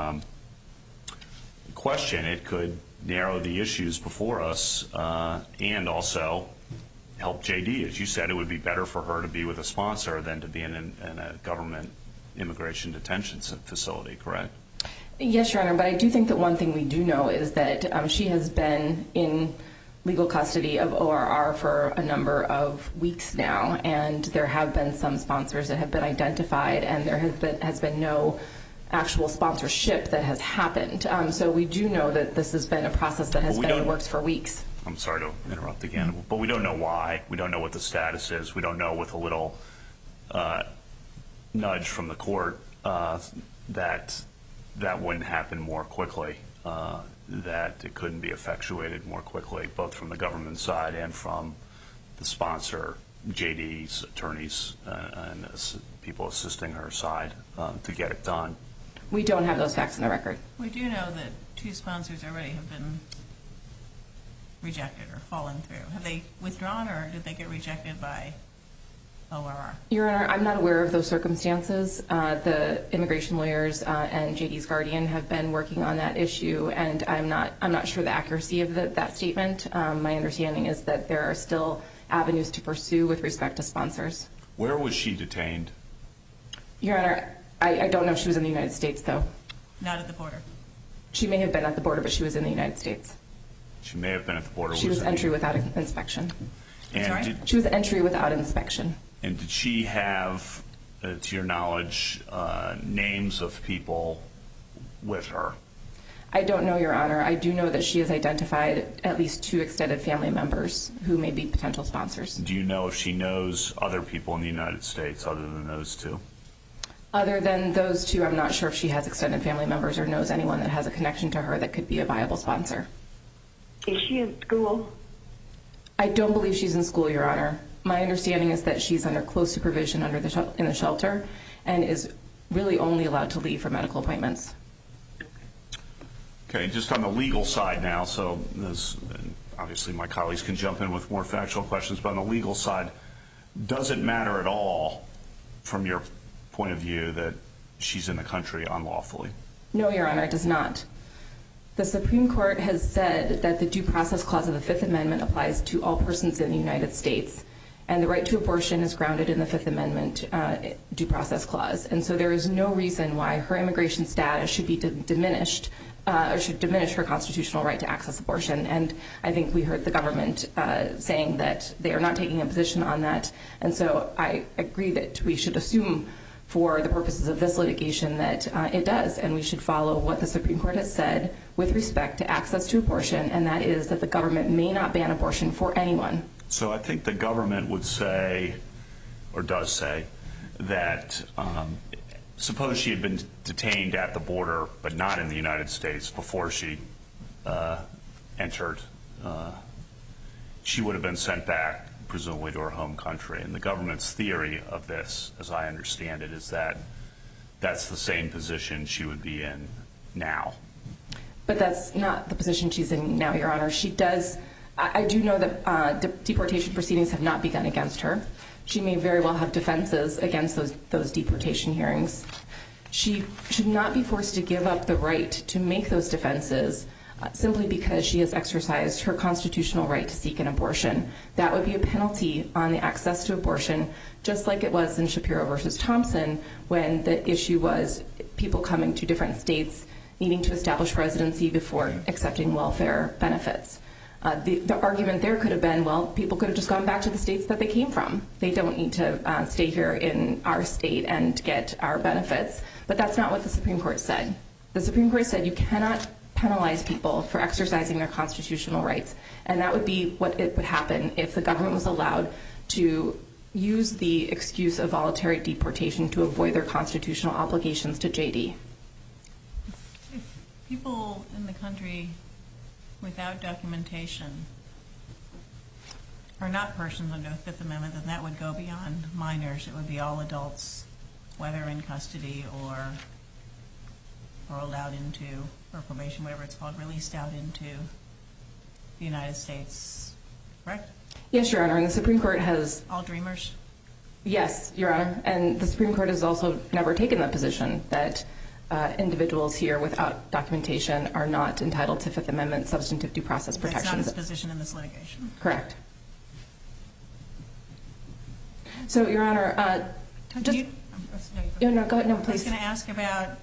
B: question, it could narrow the issues before us and also help JD. As you said, it would be better for her to be with a sponsor than to be in a government immigration detention facility, correct?
F: Yes, Your Honor, but I do think that one thing we do know is that she has been in legal custody of ORR for a number of weeks now, and there have been some sponsors that have been identified, and there has been no actual sponsorship that has happened. So we do know that this has been a process that has been in the works for weeks.
B: I'm sorry to interrupt again, but we don't know why. We don't know what the status is. We don't know with a little nudge from the court that wouldn't happen more quickly, that it couldn't be effectuated more quickly, both from the government side and from the sponsor, JD's attorneys, and people assisting her side to get it done.
F: We don't have those facts in the record.
D: We do know that 2 sponsors already have been rejected or fallen through? Have they withdrawn, or did they get rejected by ORR?
F: Your Honor, I'm not aware of those circumstances. The immigration lawyers and JD's guardian have been working on that issue, and I'm not sure the accuracy of that statement. My understanding is that there are still avenues to pursue with respect to sponsors.
B: Where was she detained?
F: Your Honor, I don't know if she was in the United States, though.
D: Not at the border.
F: She may have been at the border, but she was in the United States.
B: She may have been at the border.
F: She was entry without inspection.
B: She
F: was entry without inspection.
B: And did she have, to your knowledge, names of people with her?
F: I don't know, Your Honor. I do know that she has identified at least 2 extended family members who may be potential sponsors.
B: Do you know if she knows other people in the United States other than those 2?
F: Other than those 2, I'm not sure if she has extended family members or knows anyone that has a connection to her that could be a viable sponsor.
E: Is she in school?
F: I don't believe she's in school, Your Honor. My understanding is that she's under close supervision in the shelter and is really only allowed to leave for medical appointments.
B: Okay, just on the legal side now, so obviously my colleagues can jump in with more factual questions, but on the legal side, does it matter at all from your point of view that she's in the country unlawfully?
F: No, Your Honor, it does not. The Supreme Court has said that the Due Process Clause of the Fifth Amendment applies to all persons in the United States, and the right to abortion is grounded in the Fifth Amendment Due Process Clause. And so there is no reason why her immigration status should be diminished or should diminish her constitutional right to access abortion. And I think we heard the government saying that they are not taking a position on that. And so I agree that we should assume for the purposes of this litigation that it does, and we should follow what the Supreme Court has said with respect to access to abortion, and that is that the government may not ban abortion for anyone.
B: So I think the government would say, or does say, that suppose she had been detained at the border but not in the United States before she entered, she would have been sent back, presumably to her home country. And the government's theory of this, as I understand it, is that that's the same position she would be in now.
F: But that's not the position she's in now, Your Honor. She does. I do know that deportation proceedings have not begun against her. She may very well have defenses against those deportation hearings. She should not be forced to give up the right to make those defenses simply because she has exercised her constitutional right to seek an abortion. That would be a penalty on the access to abortion, just like it was in Shapiro versus Thompson when the issue was people coming to different states needing to establish residency before accepting welfare benefits. The argument there could have been, well, people could have just gone back to the states that they came from. They don't need to stay here in our state and get our benefits. But that's not what the Supreme Court said. The Supreme Court said you cannot penalize people for exercising their constitutional rights. And that would be what it would happen if the government was allowed to use the excuse of voluntary deportation to avoid their constitutional obligations to JD.
D: If people in the country without documentation are not persons under the Fifth Amendment, then that would go beyond minors. It would be all adults, whether in custody or allowed into, or probation, whatever it's called, released out into the United States, correct?
F: Yes, Your Honor, and the Supreme Court has...
D: All dreamers?
F: Yes, Your Honor, and the Supreme Court has also never taken that position that individuals here without documentation are not entitled to Fifth Amendment substantive due process protections.
D: That's not its position in this litigation.
F: Correct. So, Your Honor,
D: go ahead,
F: no, please.
D: I was going to ask about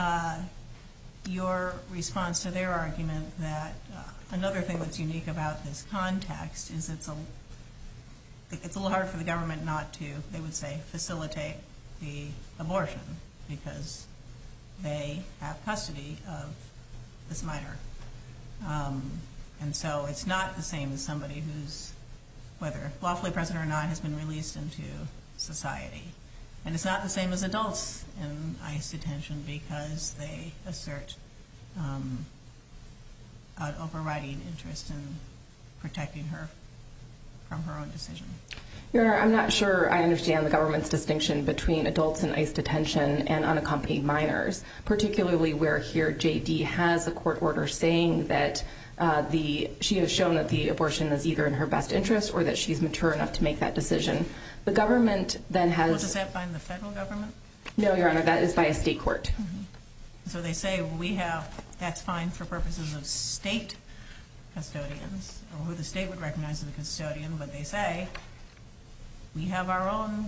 D: your response to their argument that another thing that's unique about this context is it's a little hard for the government not to, they would say, facilitate the abortion because they have custody of this minor. And so it's not the same as somebody who's, whether lawfully present or not, has been released into society. And it's not the same as adults in ICE detention because they assert an overriding interest in protecting her from her own decision.
F: Your Honor, I'm not sure I understand the government's distinction between adults in ICE detention and unaccompanied minors, particularly where here JD has a court order saying that she has shown that the abortion is either in her best interest or that she's mature enough to make that decision. The government then has...
D: Well, does that bind the federal government?
F: No, Your Honor, that is by a state court.
D: Mm-hmm. So they say that's fine for purposes of state custodians, or who the state would recognize as a custodian, but they say we have our own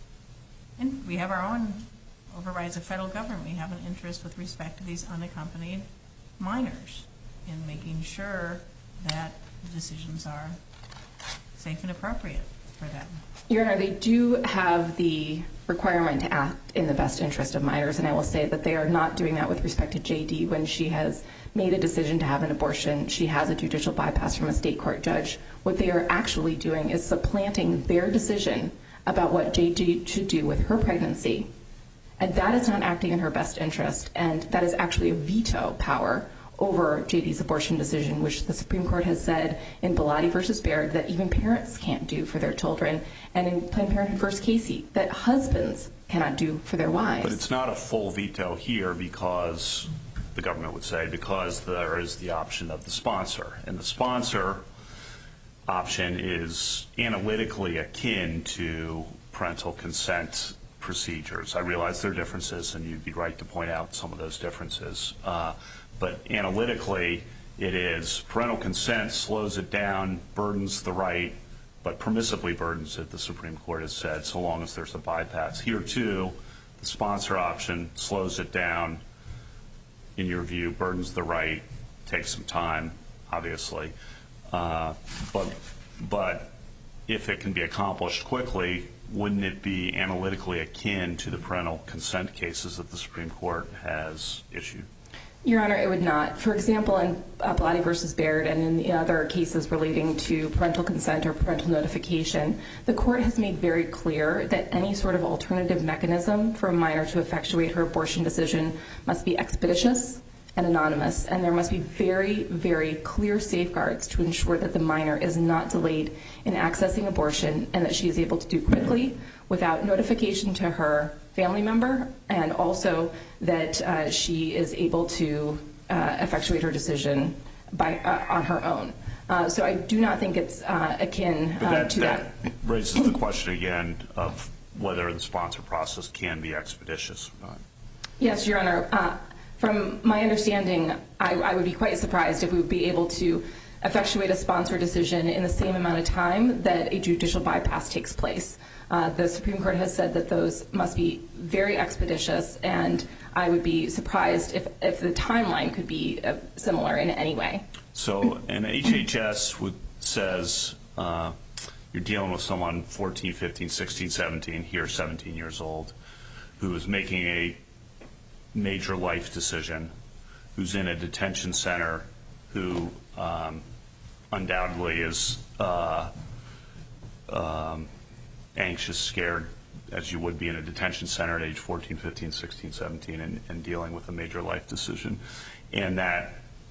D: overrides of federal government. We have an interest with respect to these unaccompanied minors in making sure that the decisions are safe and appropriate for them.
F: Your Honor, they do have the requirement to act in the best interest of minors, and I will say that they are not doing that with respect to J.D. When she has made a decision to have an abortion, she has a judicial bypass from a state court judge. What they are actually doing is supplanting their decision about what J.D. should do with her pregnancy, and that is not acting in her best interest, and that is actually a veto power over J.D.'s abortion decision, which the Supreme Court has said in Bellotti v. Baird that even parents can't do for their children, and in Planned Parenthood v. Casey that husbands cannot do for their wives.
B: But it's not a full veto here because, the government would say, because there is the option of the sponsor. And the sponsor option is analytically akin to parental consent procedures. I realize there are differences, and you'd be right to point out some of those differences. But analytically, it is parental consent slows it down, burdens the right, but permissibly burdens it, the Supreme Court has said, so long as there's a bypass. Here, too, the sponsor option slows it down, in your view, burdens the right, takes some time, obviously. But if it can be accomplished quickly, wouldn't it be analytically akin to the parental consent cases that the Supreme Court has issued?
F: Your Honor, it would not. For example, in Bellotti v. Baird and in the other cases relating to parental consent or parental notification, the court has made very clear that any sort of alternative mechanism for a minor to effectuate her abortion decision must be expeditious and anonymous, and there must be very, very clear safeguards to ensure that the minor is not delayed in accessing abortion and that she is able to do quickly without notification to her family member, and also that she is able to effectuate her decision on her own. So I do not think it's akin to that.
B: That raises the question again of whether the sponsor process can be expeditious or not.
F: Yes, Your Honor. From my understanding, I would be quite surprised if we would be able to effectuate a sponsor decision in the same amount of time that a judicial bypass takes place. The Supreme Court has said that those must be very expeditious, and I would be surprised if the timeline could be similar in any way.
B: So an HHS says you're dealing with someone 14, 15, 16, 17, here 17 years old, who is making a major life decision, who's in a detention center, who undoubtedly is anxious, scared, as you would be in a detention center at age 14, 15, 16, 17, and dealing with a major life decision. And that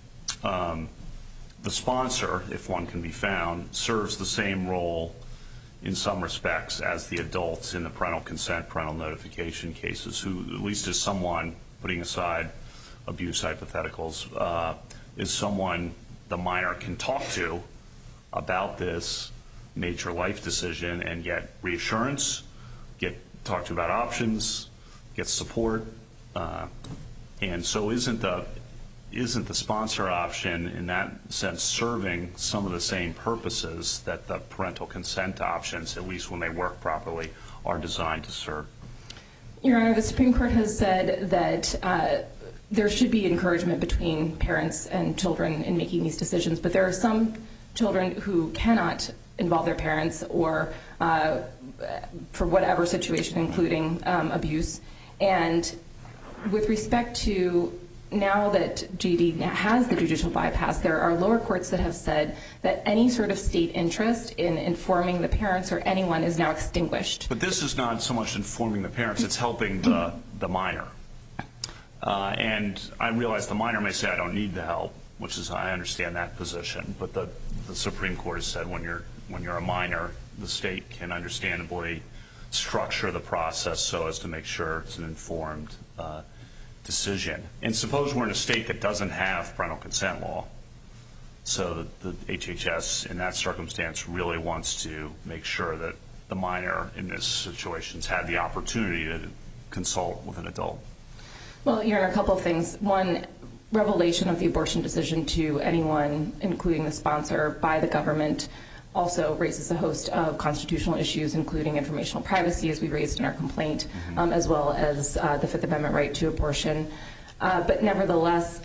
B: the sponsor, if one can be found, serves the same role in some respects as the adults in the parental consent, parental notification cases, who at least is someone, putting aside abuse hypotheticals, is someone the minor can talk to about this major life decision and get reassurance, talk to about options, get support. And so isn't the sponsor option in that sense serving some of the same purposes that the parental consent options, at least when they work properly, are designed to serve?
F: Your Honor, the Supreme Court has said that there should be encouragement between parents and children in making these decisions, but there are some children who cannot involve their parents or for whatever situation, including abuse. And with respect to now that JD has the judicial bypass, there are lower courts that have said that any sort of state interest in informing the parents or anyone is now extinguished.
B: But this is not so much informing the parents, it's helping the minor. And I realize the minor may say, I don't need the help, which is, I understand that position. But the Supreme Court has said when you're a minor, the state can understandably structure the process so as to make sure it's an informed decision. And suppose we're in a state that doesn't have parental consent law. So the HHS, in that circumstance, really wants to make sure that the minor in this situation has had the opportunity to consult with an adult.
F: Well, Your Honor, a couple of things. One, revelation of the abortion decision to anyone, including the sponsor, by the government also raises a host of constitutional issues, including informational privacy, as we raised in our complaint, as well as the Fifth Amendment right to abortion. But nevertheless,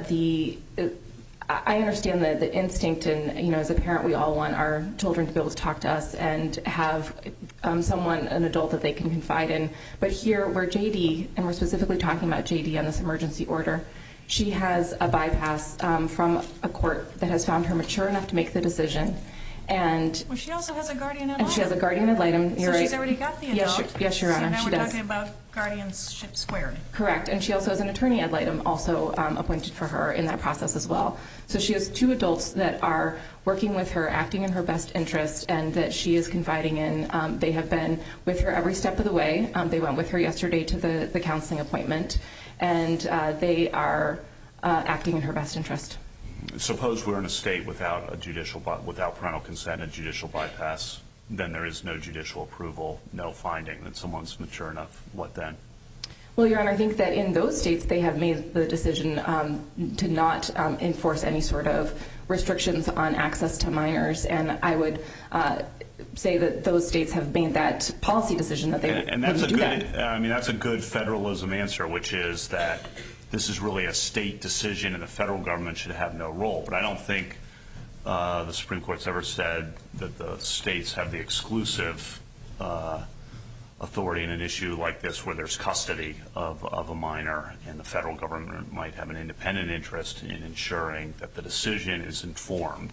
F: I understand the instinct, and as a parent, we all want our children to be able to talk to us and have an adult that they can confide in. But here, where JD, and we're specifically talking about JD on this emergency order, she has a bypass from a court that has found her mature enough to make the decision.
D: Well, she also has a guardian ad litem.
F: And she has a guardian ad litem. You're right.
D: So she's already got the adult.
F: Yes, Your Honor,
D: so now
F: she
D: we're
F: does.
D: talking about guardianship squared.
F: Correct, and she also has an attorney ad litem also appointed for her in that process as well. So she has two adults that are working with her, acting in her best interest, and that she is confiding in. They have been with her every step of the way. They went with her yesterday to the counseling appointment, and they are acting in her best interest.
B: Suppose we're in a state without parental consent and judicial bypass, then there is no judicial approval, no finding that someone's mature enough. What then?
F: Well, Your Honor, I think that in those states they have made the decision to not enforce any sort of restrictions on access to minors, and I would say that those states have made that policy decision that they wouldn't do that.
B: I mean, that's a good federalism answer, which is that this is really a state decision and the federal government should have no role. But I don't think the Supreme Court's ever said that the states have the exclusive authority in an issue like this where there's custody of a minor, and the federal government might have an independent interest in ensuring that the decision is informed.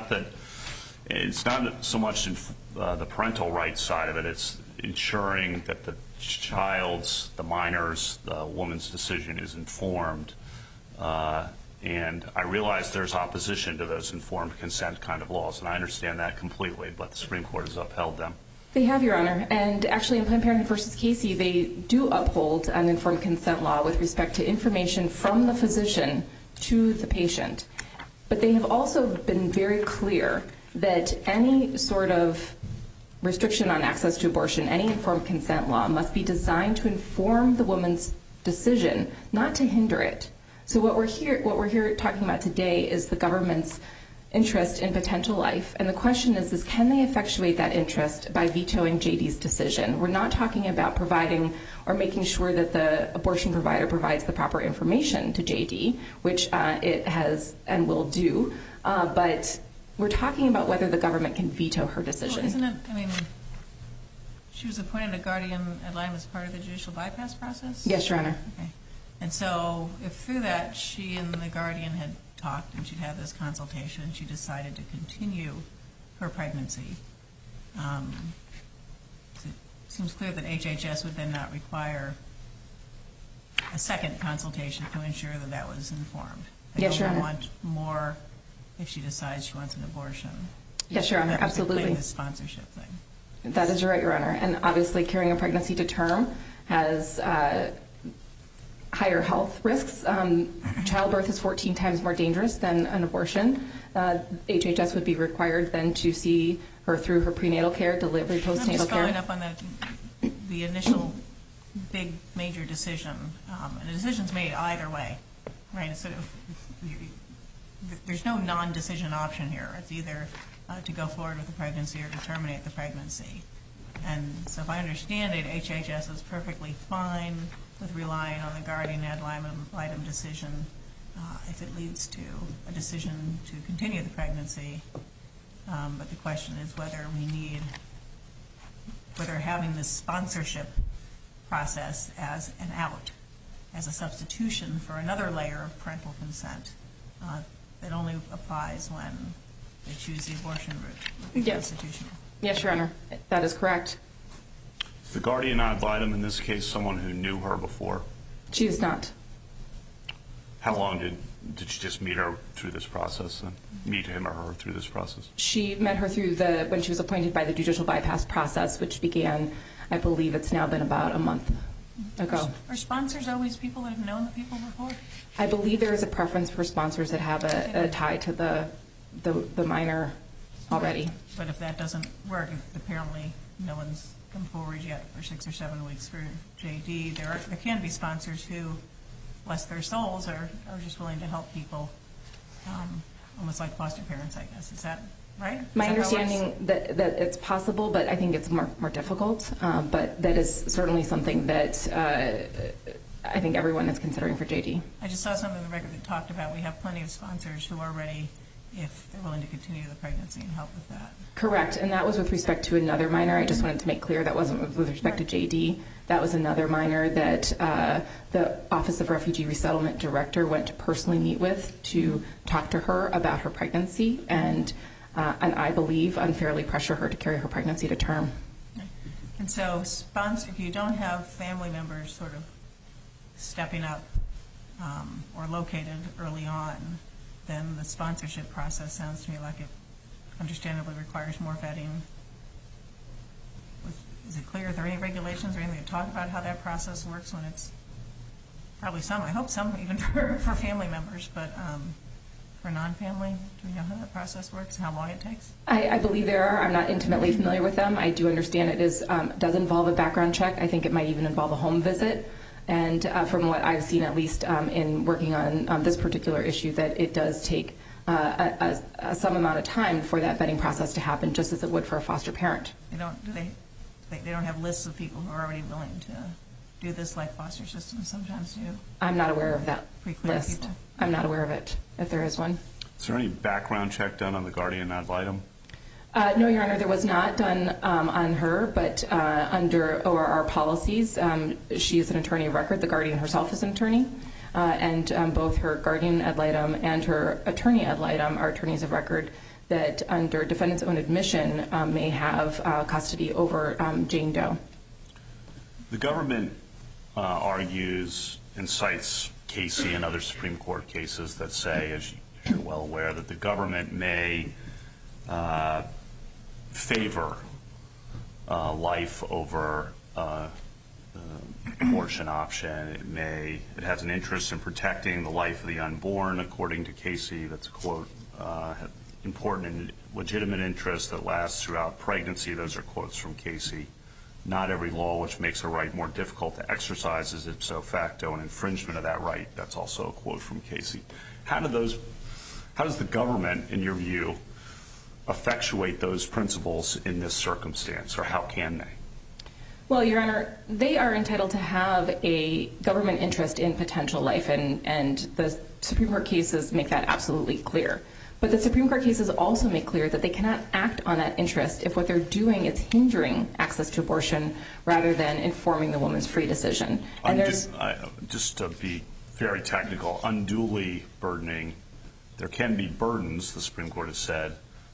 B: It's not so much the parental rights side of it, it's ensuring that the child's, the minor's, the woman's decision is informed. And I realize there's opposition to those informed consent kind of laws, and I understand that completely, but the Supreme Court has upheld them.
F: They have, Your Honor, and actually in Planned Parenthood v. Casey, they do uphold an informed consent law with respect to information from the physician to the patient. But they have also been very clear that any sort of restriction on access to abortion, any informed consent law, must be designed to inform the woman's decision, not to hinder it. So what we're here talking about today is the government's interest in potential life, and the question is can they effectuate that interest by vetoing JD's decision? We're not talking about providing or making sure that the abortion provider provides the proper information to JD, which it has and will do, but we're talking about whether the government can veto her decision.
D: Well, isn't it, I mean, she was appointed a guardian ad litem as part of the judicial bypass process?
F: Yes, Your Honor.
D: Okay. And so if through that she and the guardian had talked and she'd had this consultation and she decided to continue her pregnancy, it seems clear that HHS would then not require a second consultation to ensure that that was informed.
F: Yes, Your Honor.
D: They don't want more if she decides she wants an abortion.
F: Yes, Your Honor,
D: That was
F: absolutely.
D: the sponsorship thing.
F: That is right, Your Honor. And obviously carrying a pregnancy to term has higher health risks. Childbirth is 14 times more dangerous than an abortion. HHS would be required then to see her through her prenatal care, delivery, postnatal care.
D: I'm just following up on the initial big major decision. And the decision's made either way, right? It's sort of, there's no non-decision option here. It's either to go forward with the pregnancy or to terminate the pregnancy. And so if I understand it, HHS is perfectly fine with relying on the guardian ad litem decision if it leads to a decision to continue the pregnancy. But the question is whether having this sponsorship process as an out, as a substitution for another layer of parental consent that only applies when they choose the abortion route.
F: Yes.
D: Constitutional.
F: Yes, Your Honor. That is correct.
B: Is the guardian ad litem in this case someone who knew her before?
F: She is not.
B: How long did she just meet her through this process and meet him or her through this process?
F: She met her through when she was appointed by the judicial bypass process, which began, I believe it's now been about a month ago.
D: Are sponsors always people that have known the people before?
F: I believe there is a preference for sponsors that have a tie to the the minor already.
D: But if that doesn't work, apparently no one's come forward yet for 6 or 7 weeks for JD. There can be sponsors who, bless their souls, are just willing to help people, almost like foster parents, I guess. Is that right?
F: My understanding that it's possible, but I think it's more difficult. But that is certainly something that I think everyone is considering for JD.
D: I just saw something in the record that talked about we have plenty of sponsors who are ready if they're willing to continue the pregnancy and help with that.
F: Correct, and that was with respect to another minor. I just wanted to make clear that wasn't with respect to JD. That was another minor that the Office of Refugee Resettlement Director went to personally meet with to talk to her about her pregnancy and I believe unfairly pressure her to carry her pregnancy to term.
D: And so if you don't have family members sort of stepping up or located early on, then the sponsorship process sounds to me like it understandably requires more vetting. Is it clear? Are there any regulations or anything to talk about how that process works when it's probably some, I hope some even for family members, but for non-family, do we know how that process works and how long it takes?
F: I believe there are. I'm not intimately familiar with them. I do understand it does involve a background check. I think it might even involve a home visit. And from what I've seen, at least in working on this particular issue, that it does take some amount of time for that vetting process to happen, just as it would for a foster parent.
D: They don't have lists of people who are already willing to do this like foster systems sometimes do?
F: I'm not aware of that list.
D: People.
F: I'm not aware of it, if there is one.
B: Is there any background check done on the guardian ad litem?
F: No, Your Honor, there was not done on her, but under ORR policies, she is an attorney of record. The guardian herself is an attorney, and both her guardian ad litem and her attorney ad litem are attorneys of record that under defendant's own admission may have custody over Jane Doe.
B: The government argues and cites Casey and other Supreme Court cases that say, as you're well aware, that the government may favor life over abortion option. It has an interest in protecting the life of the unborn, according to Casey. That's a quote, important and legitimate interest that lasts throughout pregnancy. Those are quotes from Casey. Not every law which makes a right more difficult to exercise is ipso facto an infringement of that right. That's also a quote from Casey. How does the government, in your view, effectuate those principles in this circumstance, or how can they?
F: Well, Your Honor, they are entitled to have a government interest in potential life, and the Supreme Court cases make that absolutely clear. But the Supreme Court cases also make clear that they cannot act on that interest if what they're doing is hindering access to abortion rather than informing the woman's free decision. And
B: just to be very technical, unduly burdening, there can be burdens, the Supreme Court has said,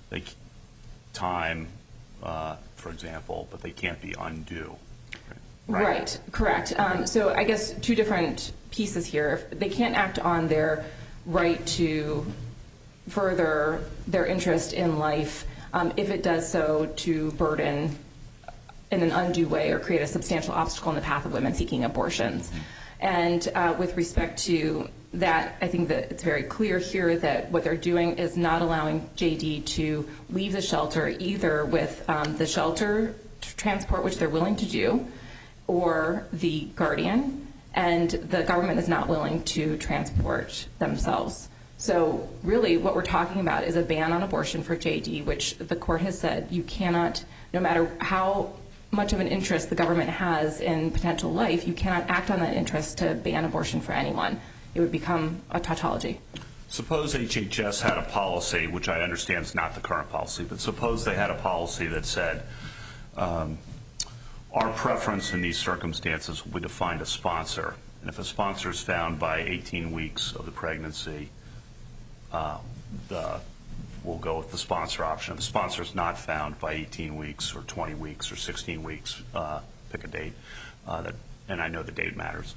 B: time, for example, but they can't be undue.
F: Right, correct. So I guess two different pieces here. They can't act on their right to further their interest in life if it does so to burden in an undue way or create a substantial obstacle in the path of women seeking abortions. And with respect to that, I think that it's very clear here that what they're doing is not allowing JD to leave the shelter either with the shelter transport, which they're willing to do, or the guardian, and the government is not willing to transport themselves. So really what we're talking about is a ban on abortion for JD, which the court has said you cannot, no matter how much of an interest the government has in potential life, you cannot act on that interest to ban abortion for anyone. It would become a tautology.
B: Suppose HHS had a policy, which I understand is not the current policy, but suppose they had a policy that said our preference in these circumstances would find a sponsor, and if a sponsor is found by 18 weeks of the pregnancy, we'll go with the sponsor option. If the sponsor is not found by 18 weeks or 20 weeks or 16 weeks, pick a date, and I know the date matters,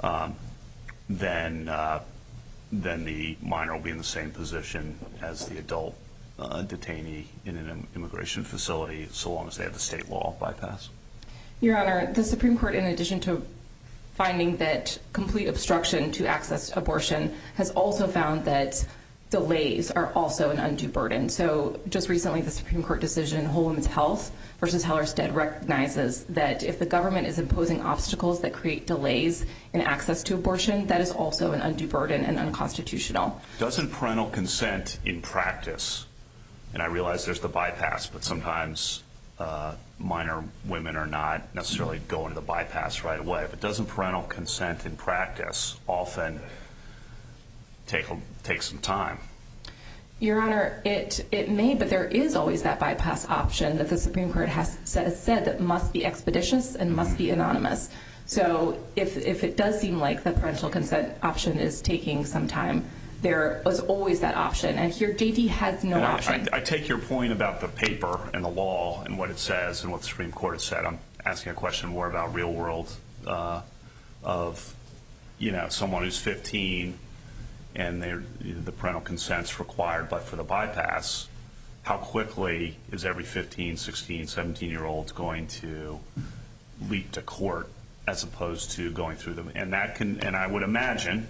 B: then the minor will be in the same position as the adult detainee in an immigration facility so long as they have the state law bypass.
F: Your Honor, the Supreme Court, in addition to finding that complete obstruction to access to abortion, has also found that delays are also an undue burden. So just recently, the Supreme Court decision, Whole Women's Health versus Hellerstedt, recognizes that if the government is imposing obstacles that create delays in access to abortion, that is also an undue burden and unconstitutional.
B: Doesn't parental consent in practice, and I realize there's the bypass, but sometimes minor women are not necessarily going to the bypass right away, but doesn't parental consent in practice often take some time?
F: Your Honor, it may, but there is always that bypass option that the Supreme Court has said that must be expeditious and must be anonymous. So if it does seem like the parental consent option is taking some time, there is always that option. And here, JD has no option.
B: I take your point about the paper and the law and what it says and what the Supreme Court has said. I'm asking a question more about real world of, someone who's 15 and the parental consent's required, but for the bypass, how quickly is every 15, 16, 17-year-old going to leap to court as opposed to going through them? And I would imagine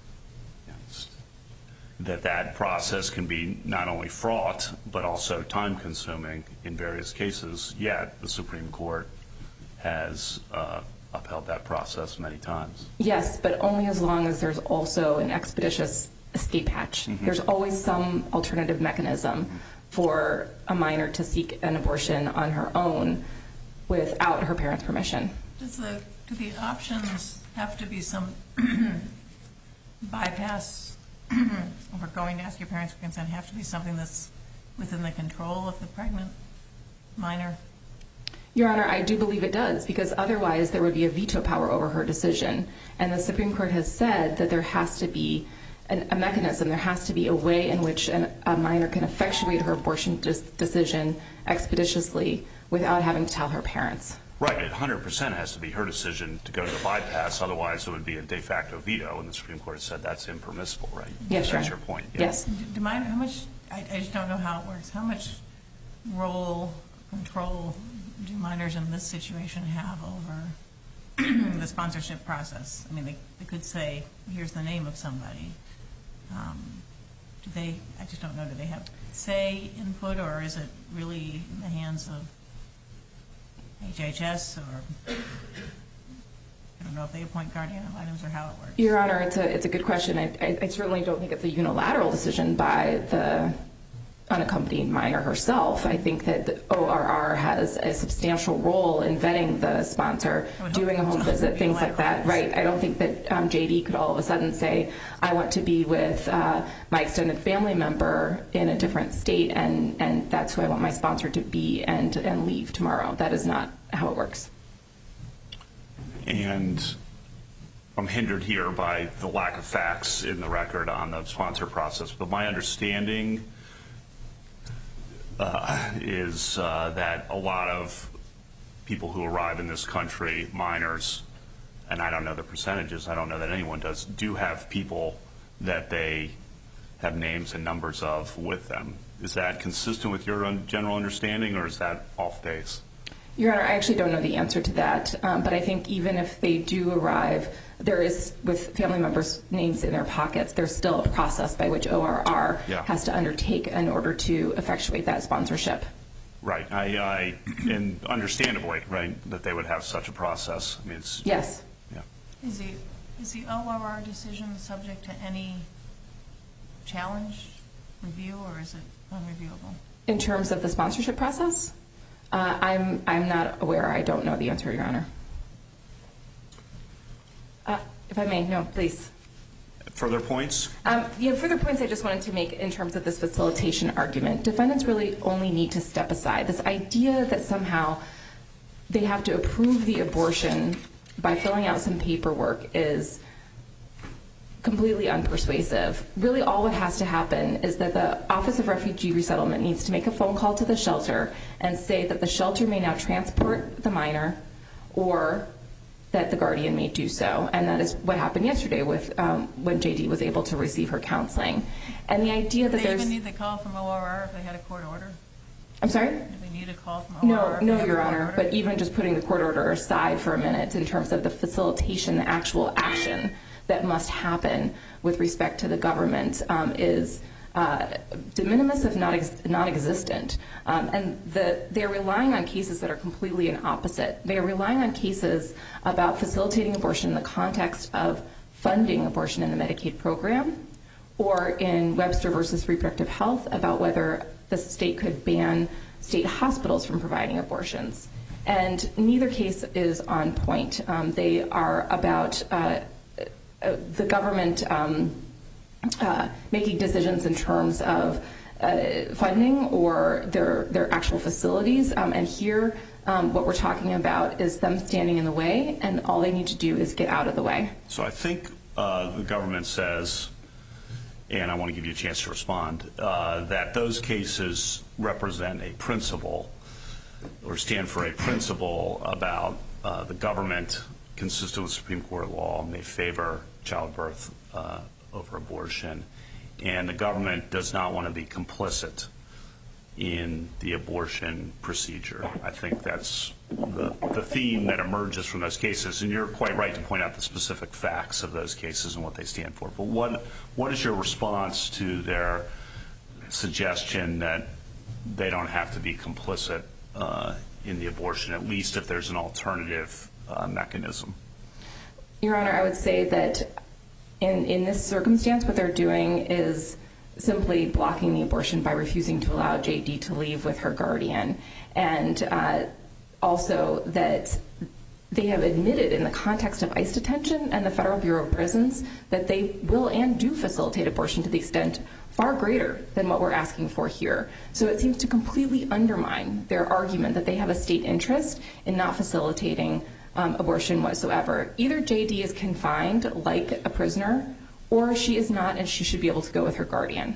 B: that process can be not only fraught but also time-consuming in various cases. Yet the Supreme Court has upheld that process many times.
F: Yes, but only as long as there's also an expeditious escape hatch. Mm-hmm. There's always some alternative mechanism for a minor to seek an abortion on her own without her parents' permission.
D: Do the options have to be some bypass or going to ask your parents for consent have to be something that's within the control of the pregnant minor?
F: Your Honor, I do believe it does, because otherwise there would be a veto power over her decision. And the Supreme Court has said that there has to be a mechanism, there has to be a way in which a minor can effectuate her abortion decision expeditiously without having to tell her parents.
B: Right, it 100% has to be her decision to go to the bypass, otherwise it would be a de facto veto, and the Supreme Court has said that's impermissible, right?
F: Yes, Your Honor.
B: That's your point. Yeah.
F: Yes.
D: How much, I just don't know how it works, how much control do minors in this situation have over the sponsorship process? I mean, they could say, here's the name of somebody. I just don't know, do they have say, input, or is it really in the hands of HHS, or I don't know if they appoint guardian ad litem or how it works?
F: Your Honor, it's a good question. I certainly don't think it's a unilateral decision by the unaccompanied minor herself. I think that the ORR has a substantial role in vetting the sponsor, doing a home visit, things like that. Right. I don't think that JD could all of a sudden say, I want to be with my extended family member in a different state, and that's who I want my sponsor to be and leave tomorrow. That is not how it works.
B: And I'm hindered here by the lack of facts in the record on the sponsor process, but my understanding is that a lot of people who arrive in this country, minors, and I don't know the percentages, I don't know that anyone does, do have people that they have names and numbers of with them. Is that consistent with your general understanding, or is that off base?
F: Your Honor, I actually don't know the answer to that, but I think even if they do arrive, there is, with family members' names in their pockets, there's still a process by which ORR has to undertake in order to effectuate that sponsorship.
B: Right. And understandably, right, that they would have such a process. I mean,
F: yes.
B: Yeah.
D: Is the ORR decision subject to any challenge, review, or is it unreviewable?
F: In terms of the sponsorship process? I'm not aware. I don't know the answer, Your Honor. If I may, no, please.
B: Further points?
F: Further points I just wanted to make in terms of this facilitation argument. Defendants really only need to step aside. This idea that somehow they have to approve the abortion by filling out some paperwork is completely unpersuasive. Really all that has to happen is that the Office of Refugee Resettlement needs to make a phone call to the shelter and say that the shelter may now transport the minor, or that the guardian may do so. And that is what happened yesterday with when JD was able to receive her counseling. And the idea that
D: Do they even need the call from ORR if they had a court order?
F: I'm sorry?
D: Do they need a call from ORR?
F: No, Your Honor. But even just putting the court order aside for a minute in terms of the facilitation, the actual action that must happen with respect to the government is de minimis, if not non-existent. And they're relying on cases that are completely an opposite. They are relying on cases about facilitating abortion in the context of funding abortion in the Medicaid program, or in Webster versus Reproductive Health about whether the state could ban state hospitals from providing abortions. And neither case is on point. They are about the government making decisions in terms of funding or their actual facilities. And here, what we're talking about is them standing in the way, and all they need to do is get out of the way.
B: So I think the government says, and I want to give you a chance to respond, that those cases represent a principle or stand for a principle about the government, consistent with Supreme Court law, may favor childbirth over abortion, and the government does not want to be complicit in the abortion procedure. I think that's the theme that emerges from those cases, and you're quite right to point out the specific facts of those cases and what they stand for. But what is your response to their suggestion that they don't have to be complicit in the abortion, at least if there's an alternative mechanism?
F: Your Honor, I would say that in this circumstance, what they're doing is simply blocking the abortion by refusing to allow JD to leave with her guardian. And also that they have admitted in the context of ICE detention and the Federal Bureau of Prisons that they will and do facilitate abortion to the extent far greater than what we're asking for here. So it seems to completely undermine their argument that they have a state interest in not facilitating abortion whatsoever. Either JD is confined like a prisoner, or she is not, and she should be able to go with her guardian.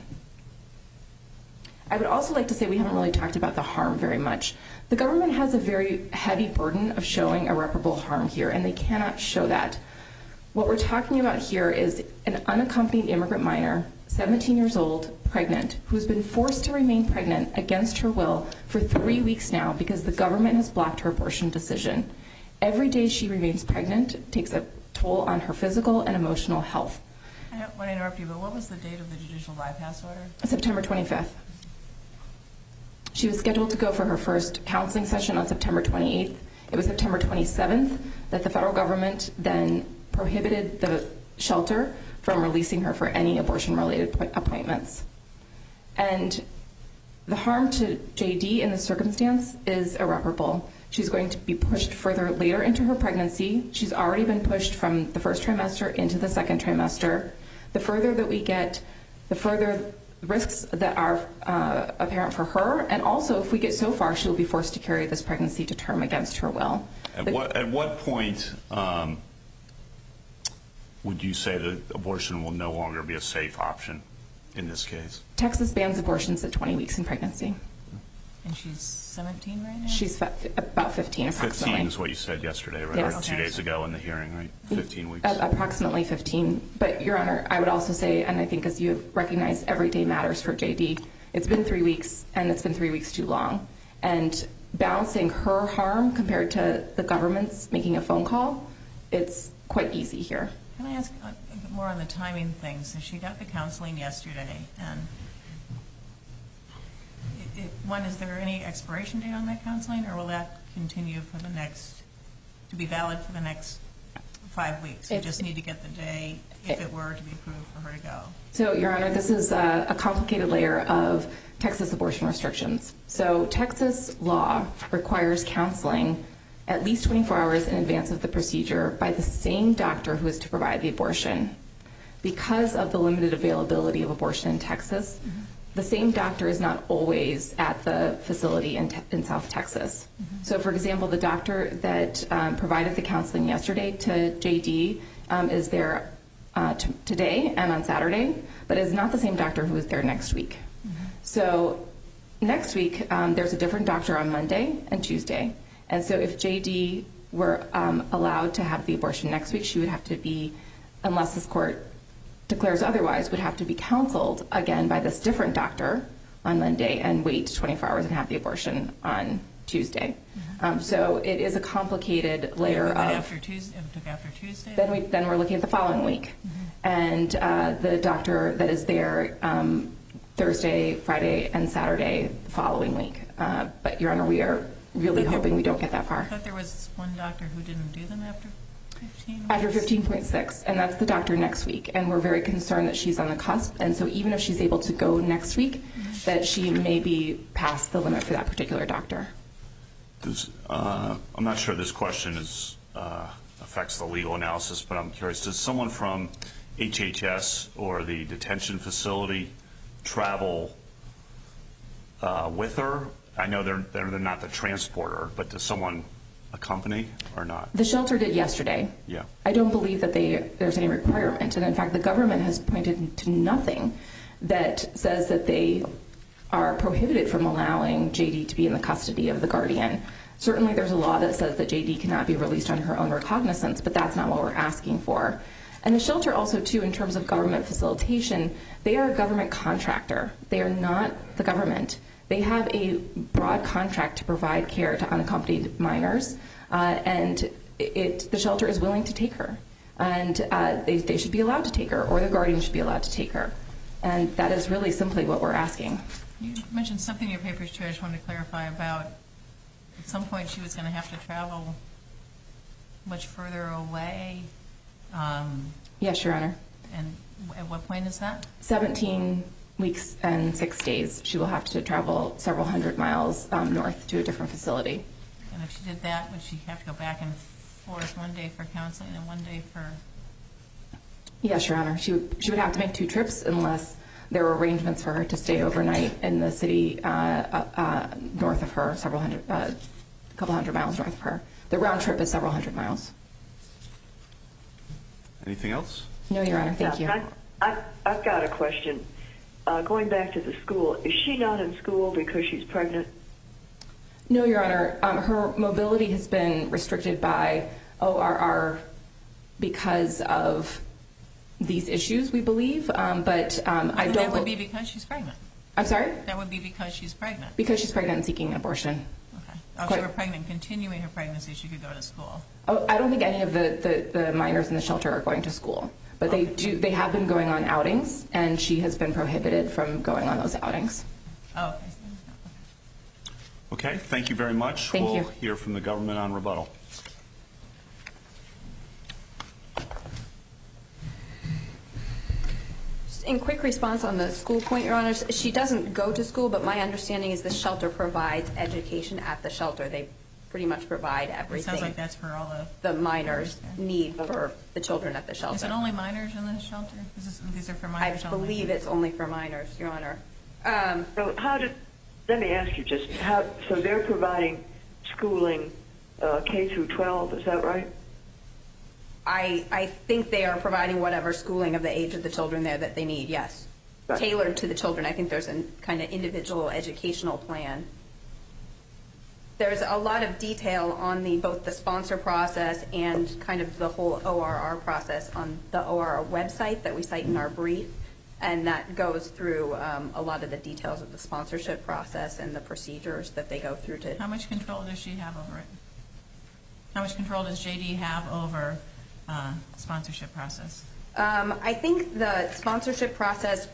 F: I would also like to say we haven't really talked about the harm very much. The government has a very heavy burden of showing irreparable harm here, and they cannot show that. What we're talking about here is an unaccompanied immigrant minor, 17 years old, pregnant, who's been forced to remain pregnant against her will for 3 weeks now because the government has blocked her abortion decision. Every day she remains pregnant takes a toll on her physical and emotional health.
D: I don't want to interrupt you, but what was the date of the judicial bypass order?
F: September 25th. She was scheduled to go for her first counseling session on September 28th. It was September 27th that the federal government then prohibited the shelter from releasing her for any abortion-related appointments. And the harm to JD in this circumstance is irreparable. She's going to be pushed further later into her pregnancy. She's already been pushed from the first trimester into the second trimester. The further that we get, the further risks that are apparent for her. And also, if we get so far, she'll be forced to carry this pregnancy to term against her will.
B: At what point would you say that abortion will no longer be a safe option in this case?
F: Texas bans abortions at 20 weeks in pregnancy.
D: And she's 17 right now?
F: She's about 15 approximately.
B: 15 is what you said yesterday, right?
F: Yes.
B: Or 2 days ago in the hearing, right? 15 weeks.
F: Approximately 15. But, Your Honor, I would also say, and I think as you have recognized, every day matters for JD. It's been 3 weeks, and it's been 3 weeks too long. And balancing her harm compared to the government's making a phone call, it's quite easy here.
D: Can I ask more on the timing thing? So she got the counseling yesterday, and one, is there any expiration date on that counseling, or will that continue for the next, to be valid for the next 5 weeks? You just need to get the day, if it were to be approved, for her to go.
F: So, Your Honor, this is a complicated layer of Texas abortion restrictions. So Texas law requires counseling at least 24 hours in advance of the procedure by the same doctor who is to provide the abortion. Because of the limited availability of abortion in Texas, the same doctor is not always at the facility in South Texas. So, for example, the doctor that provided the counseling yesterday to JD is there today and on Saturday, but is not the same doctor who is there next week. So next week, there's a different doctor on Monday and Tuesday. And so if JD were allowed to have the abortion next week, she would have to be, unless this court declares otherwise, would have to be counseled again by this different doctor on Monday and wait 24 hours and have the abortion on Tuesday. So it is a complicated layer of...
D: After Tuesday? It took after Tuesday?
F: Then we're looking at the following week. And the doctor that is there Thursday, Friday, and Saturday the following week. But, Your Honor, we are really hoping we don't get that far.
D: I thought there was one doctor who didn't do them after 15 weeks.
F: After 15.6, and that's the doctor next week. And we're very concerned that she's on the cusp. And so even if she's able to go next week, that she may be past the limit for that particular doctor.
B: I'm not sure this question affects the legal analysis, but I'm curious. Does someone from HHS or the detention facility travel with her? I know they're not the transporter, but does someone accompany or not?
F: The shelter did yesterday.
B: Yeah.
F: I don't believe that there's any requirement. And, in fact, the government has pointed to nothing that says that they are prohibited from allowing J.D. to be in the custody of the guardian. Certainly there's a law that says that J.D. cannot be released on her own recognizance, but that's not what we're asking for. And the shelter also, too, in terms of government facilitation, they are a government contractor. They are not the government. They have a broad contract to provide care to unaccompanied minors, and the shelter is willing to take her. And they should be allowed to take her, or the guardian should be allowed to take her. And that is really simply what we're asking.
D: You mentioned something in your papers, Chair, I just wanted to clarify about at some point she was going to have to travel much further away.
F: Yes, Your Honor.
D: And at what point is that?
F: 17 weeks and 6 days. She will have to travel several hundred miles north to a different facility.
D: And if she did that, would she have to go back and forth one day for counseling and one day for...
F: Yes, Your Honor. She would have to make 2 trips unless there were arrangements for her to stay overnight in the city north of her, a couple hundred miles north of her. The round trip is several hundred miles.
B: Anything else?
F: No, Your Honor. Thank you.
E: I've got a question. Going back to the school, is she not in school because she's pregnant?
F: No, Your Honor. Her mobility has been restricted by ORR because of these issues, we believe. But I don't...
D: That would be because she's pregnant.
F: I'm sorry?
D: That would be because she's pregnant.
F: Because she's pregnant and seeking an abortion.
D: Okay. Oh, if she were pregnant, continuing her pregnancy, she could go to school.
F: Oh, I don't think any of the minors in the shelter are going to school. But they have been going on outings, and she has been prohibited from going on those outings.
D: Oh, okay.
B: Okay, thank you very much.
F: Thank you.
B: We'll hear from the government on rebuttal.
C: In quick response on the school point, Your Honors, she doesn't go to school, but my understanding is the shelter provides education at the shelter. They pretty much provide everything.
D: It sounds like that's for all
C: the minors need for the children at the shelter.
D: Is it only minors in the shelter? These are for minors only?
C: I believe it's only for minors, Your Honor.
E: So let me ask you just how, so they're providing schooling K through 12, is that right?
C: I think they are providing whatever schooling of the age of the children there that they need, yes. Right. Tailored to the children. I think there's a kind of individual educational plan. There's a lot of detail on both the sponsor process and kind of the whole ORR process on the ORR website that we cite in our brief, and that goes through a lot of the details of the sponsorship process and the procedures that they go through to...
D: How much control does she have over it? How much control does JD have over sponsorship process?
C: I think the sponsorship process...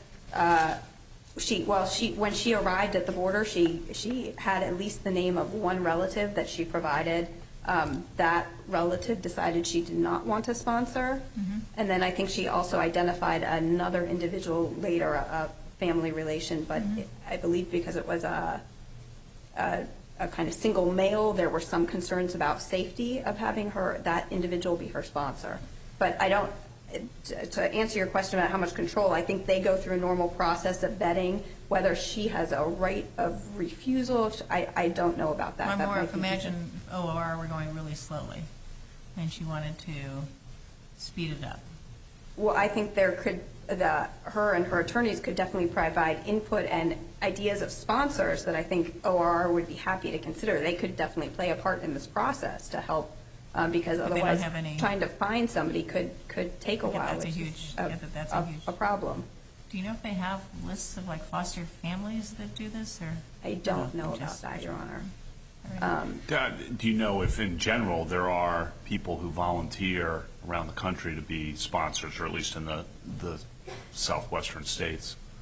C: when she arrived at the border, she had at least the name of one relative that she provided. That relative decided she did not want to sponsor. Mm-hmm. And then I think she also identified another individual later, a family relation. But I believe because it was a kind of single male, there were some concerns about safety of having that individual be her sponsor. But I don't... To answer your question about how much control, I think they go through a normal process of vetting. Whether she has a right of refusal, I don't know about that.
D: I'm more of imagine OR were going really slowly, and she wanted to speed it up.
C: Well, I think her and her attorneys could definitely provide input and ideas of sponsors that I think OR would be happy to consider. They could definitely play a part in this process to help. Because otherwise, trying to find somebody could take a while.
D: That's
C: a problem.
D: Do you know if they have lists of like foster families that do this, or
C: I don't know about that, Your Honor.
B: Do you know if, in general, there are people who volunteer around the country to be sponsors, or at least in the southwestern states?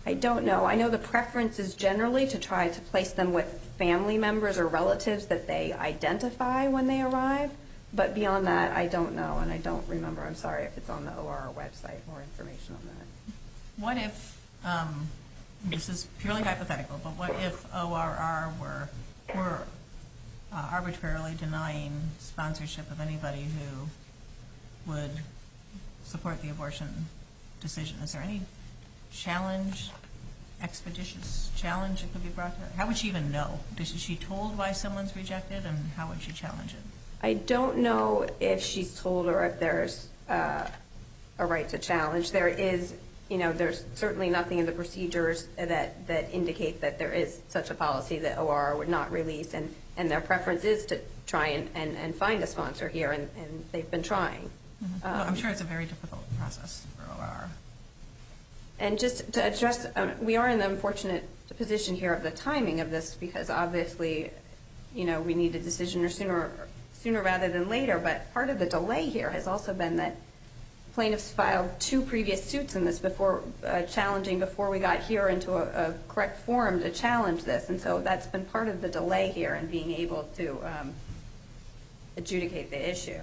C: I don't know. I know the preference is generally to try to place them with family members or relatives that they identify when they arrive. But beyond that, I don't know, and I don't remember. I'm sorry if it's on the ORR website, more information on that.
D: What if, this is purely hypothetical, but what if ORR were arbitrarily denying sponsorship of anybody who would support the abortion decision? Is there any challenge, expeditious challenge that could be brought to her? How would she even know? Is she told why someone's rejected, and how would she challenge it?
C: I don't know if she's told or if there's a right to challenge. There is, there's certainly nothing in the procedures that indicate that there is such a policy that ORR would not release, and their preference is to try and find a sponsor here, and they've been trying.
D: Well, I'm sure it's a very difficult process for ORR.
C: And just to address, we are in the unfortunate position here of the timing of this, because obviously, we need a decision sooner rather than later. But part of the delay here has also been that plaintiffs filed 2 previous suits in this before we got here into a correct forum to challenge this, and so that's been part of the delay here in being able to adjudicate the issue.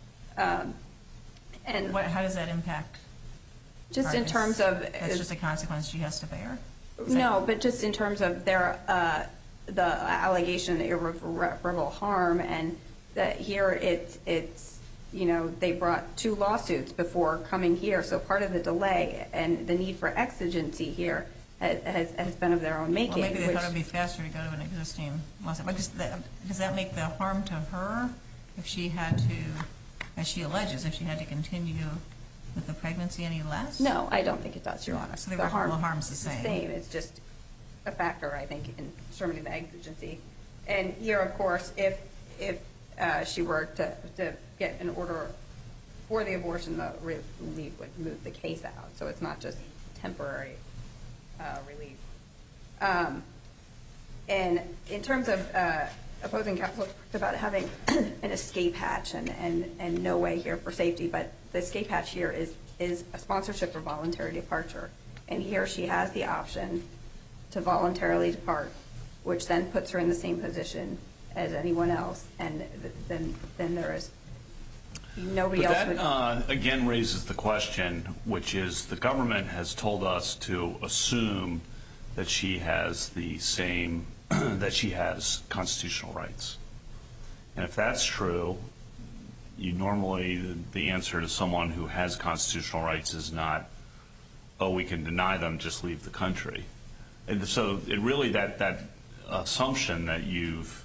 D: And how does that impact?
C: Just in terms of
D: that's just a consequence she has to bear.
C: No, but just in terms of their the allegation of irreparable harm, and that here it's they brought 2 lawsuits before coming here, so part of the delay and the need for exigency here has been of their own making.
D: Well, maybe they thought it would be faster to go to an existing lawsuit. But does that make the harm to her if she had to, as she alleges, if she had to continue with the pregnancy any less?
C: No, I don't think it does, Your Honor.
D: So the harm's the same.
C: It's just a factor, I think, in determining the exigency. And here, of course, if she were to get an order for the abortion, the relief would move the case out. So it's not just temporary relief. And in terms of opposing counsel about having an escape hatch and no way here for safety, but the escape hatch here is a sponsorship or voluntary departure. And here she has the option to voluntarily depart, which then puts her in the same position as anyone else, and then there is nobody else.
B: But that again raises the question, which is the government has told us to assume that she has the same, that she has constitutional rights. And if that's true, the answer to someone who has constitutional rights is not, oh, we can deny them, just leave the country. And so it really, that assumption that you've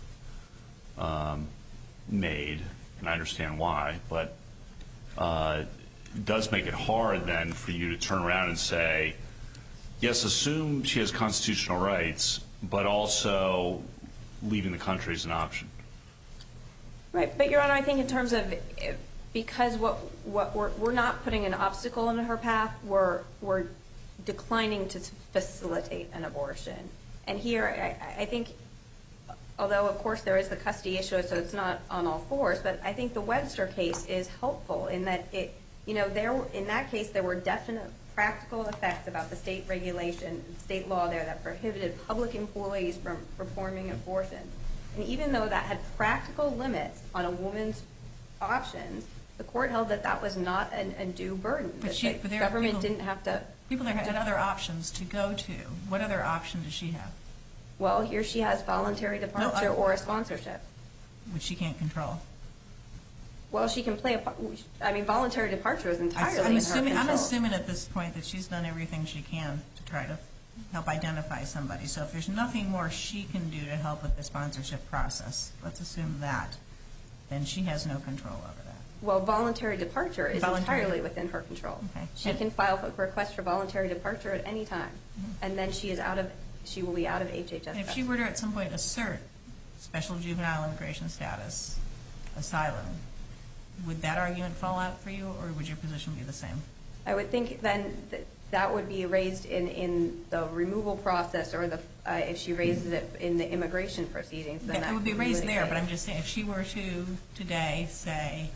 B: made, and I understand why, but it does make it hard then for you to turn around and say, yes, assume she has constitutional rights, but also leaving the country is an option.
C: Right, but Your Honor, I think in terms of, because what we're not putting an obstacle in her path, we're declining to facilitate an abortion. And here, I think, although of course there is the custody issue, so it's not on all fours, but I think the Webster case is helpful in that in that case there were definite practical effects about the state regulation, state law there that prohibited public employees from performing abortions. And even though that had practical limits on a woman's options, the court held that was not an undue burden.
D: But
C: the government didn't have to.
D: People there had other options to go to. What other option does she have?
C: Well, here she has voluntary departure or a sponsorship.
D: Which she can't control.
C: Well, she can play voluntary departure is entirely in her control.
D: I'm assuming at this point that she's done everything she can to try to help identify somebody. So if there's nothing more she can do to help with the sponsorship process, let's assume that, then she has no control over that.
C: Well, voluntary departure is entirely within her control.
D: Okay.
C: She can file a request for voluntary departure at any time, and then she will be out of HHS.
D: And if she were to at some point assert special juvenile immigration status, asylum, would that argument fall out for you, or would your position be the same?
C: I would think then that would be raised in the removal process, or if she raises it in the immigration proceedings. Then
D: it would be raised there, but I'm just saying if she were to today say,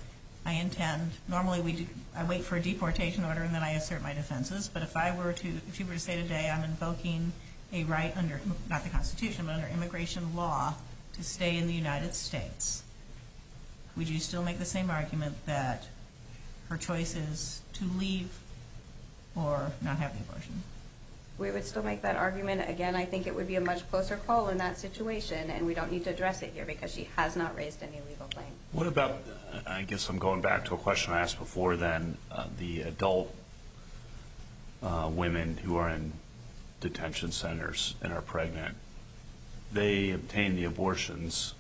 D: normally I wait for a deportation order and then I assert my defenses, but if you were to say today I'm invoking a right under, not the Constitution, but under immigration law to stay in the United States, would you still make the same argument that her choice is to leave or not have the abortion?
C: We would still make that argument. Again, I think it would be a much closer call in that situation, and we don't need to address it here because she has not raised any legal claim.
B: What about, I guess I'm going back to a question I asked before then, the adult women who are in detention centers and are pregnant. They obtain the abortions,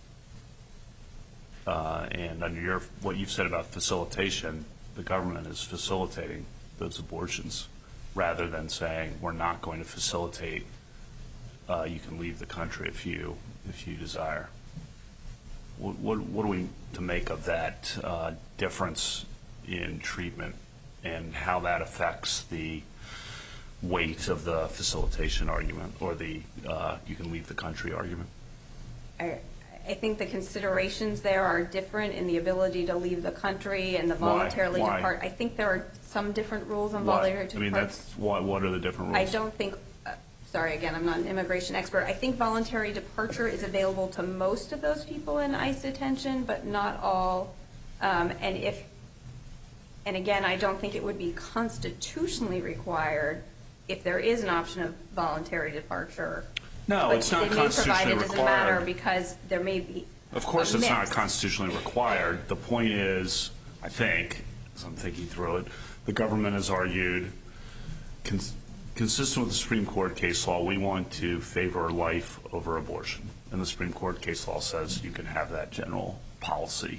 B: and under what you've said about facilitation, the government is facilitating those abortions rather than saying we're not going to facilitate, you can leave the country if you desire. What are we to make of that difference in treatment and how that affects the weight of the facilitation argument or the you can leave the country argument?
C: I think the considerations there are different in the ability to leave the country and the voluntarily depart. I think there are some different rules on voluntary departure.
B: What are the different rules?
C: I don't think, sorry, again, I'm not an immigration expert. I think voluntary departure is available to most of those people in ICE detention, but not all. And again, I don't think it would be constitutionally required if there is an option of voluntary departure.
B: No, it's not constitutionally required.
C: It doesn't matter because there may be
B: Of course it's not constitutionally required. The point is, I think, as I'm thinking through it, the government has argued, consistent with the Supreme Court case law, we want to favor life over abortion. And the Supreme Court case law says you can have that general policy.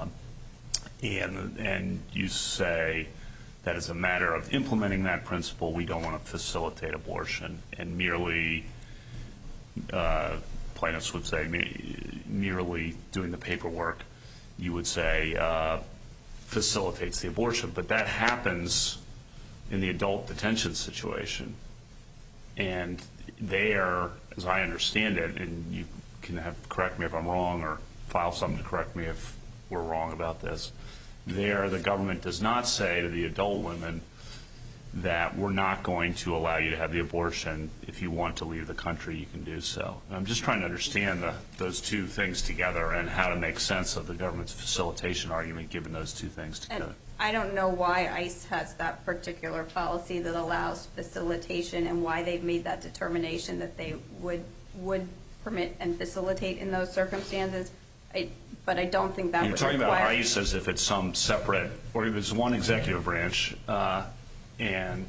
B: And you say that as a matter of implementing that principle, we don't want to facilitate abortion and merely, plaintiffs would say, merely doing the paperwork, you would say, facilitates the abortion. But that happens in the adult detention situation. And there, as I understand it, and you can correct me if I'm wrong or file something to correct me if we're wrong about this, there the government does not say to the adult women that we're not going to allow you to have the abortion. If you want to leave the country, you can do so. And I'm just trying to understand those two things together and how to make sense of the government's facilitation argument given those two things together.
C: And I don't know why ICE has that particular policy that allows facilitation and why they've made that determination that they would permit and facilitate in those circumstances. But I don't think that would require...
B: You're talking about ICE as if it's some separate, or if it's one executive branch, and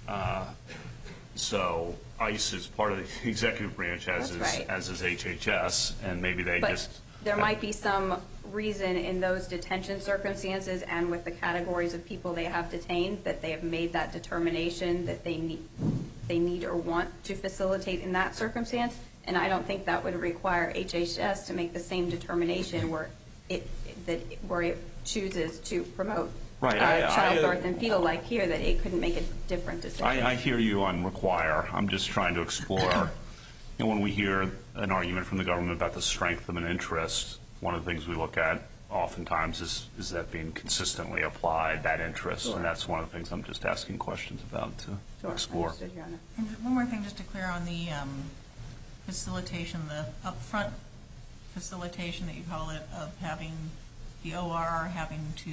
B: so ICE is part of the executive branch, as is HHS, and maybe they just...
C: There might be some reason in those detention circumstances and with the categories of people they have detained that they have made that determination that they need or want to facilitate in that circumstance. And I don't think that would require HHS to make the same determination where it chooses to promote childbirth and fetal life here, that it couldn't make a different decision.
B: I hear you on require. I'm just trying to explore. When we hear an argument from the government about the strength of an interest, one of the things we look at oftentimes is that being consistently applied, that interest, and that's one of the things I'm just asking questions about to explore.
D: And one more thing just to clear on the facilitation, the upfront facilitation that you call it, of having the OR having to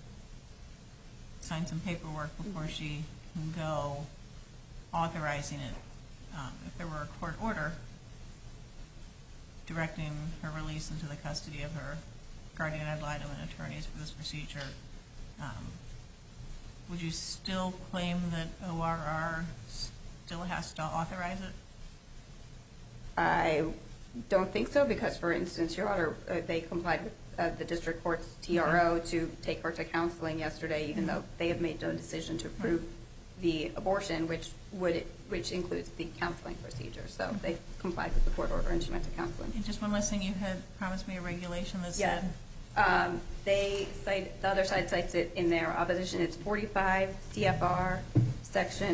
D: sign some paperwork before she can go, authorizing it. If there were a court order directing her release into the custody of her guardian ad litem and attorneys for this procedure, would you still claim that ORR still has to authorize it?
C: I don't think so because, for instance, Your Honor, they complied with the district court's TRO to take her to counseling yesterday, even though they have made no decision to approve the abortion, which includes the counseling procedure. So they complied with the court order and she went to counseling.
D: And just one last thing, you had promised me a regulation that said...
C: They cite, the other side cites it in their opposition. It's 45 CFR section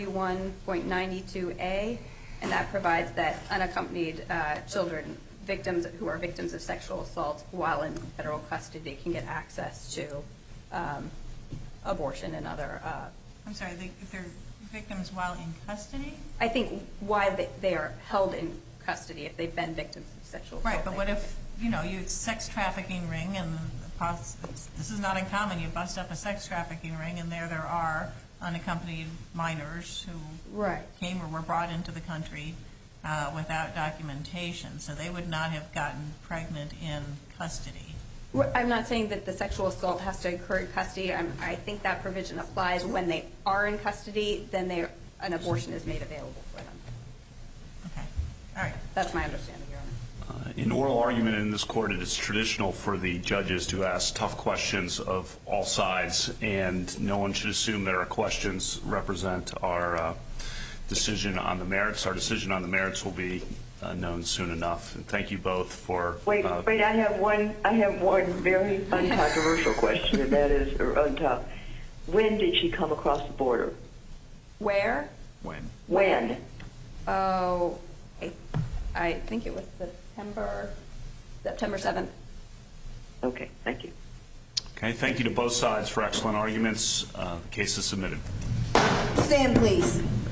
C: 41.92A, and that provides that unaccompanied children, victims who are victims of sexual assault while in federal custody, can get access to abortion and other.
D: I'm sorry, if they're victims while in custody?
C: I think why they are held in custody if they've been victims of sexual assault.
D: Right, but what if, you sex trafficking ring, and this is not uncommon, you bust up a sex trafficking ring, and there are unaccompanied minors who came or were brought into the country without documentation, so they would not have gotten pregnant in custody.
C: I'm not saying that the sexual assault has to occur in custody. I think that provision applies when they are in custody, then an abortion is made available for them.
D: Okay. All right.
C: That's my understanding, Your Honor.
B: In oral argument in this court, it is traditional for the judges to ask tough questions of all sides, and no one should assume that our questions represent our decision on the merits. Our decision on the merits will be known soon enough. And thank you both for.
E: Wait! I have one very uncontroversial question, and that is, when did she come across the border?
C: Where?
E: When?
C: Oh, I think it was September 7th.
E: Okay, thank you.
B: Okay, thank you to both sides for excellent arguments. The case is submitted.
A: Stand, please.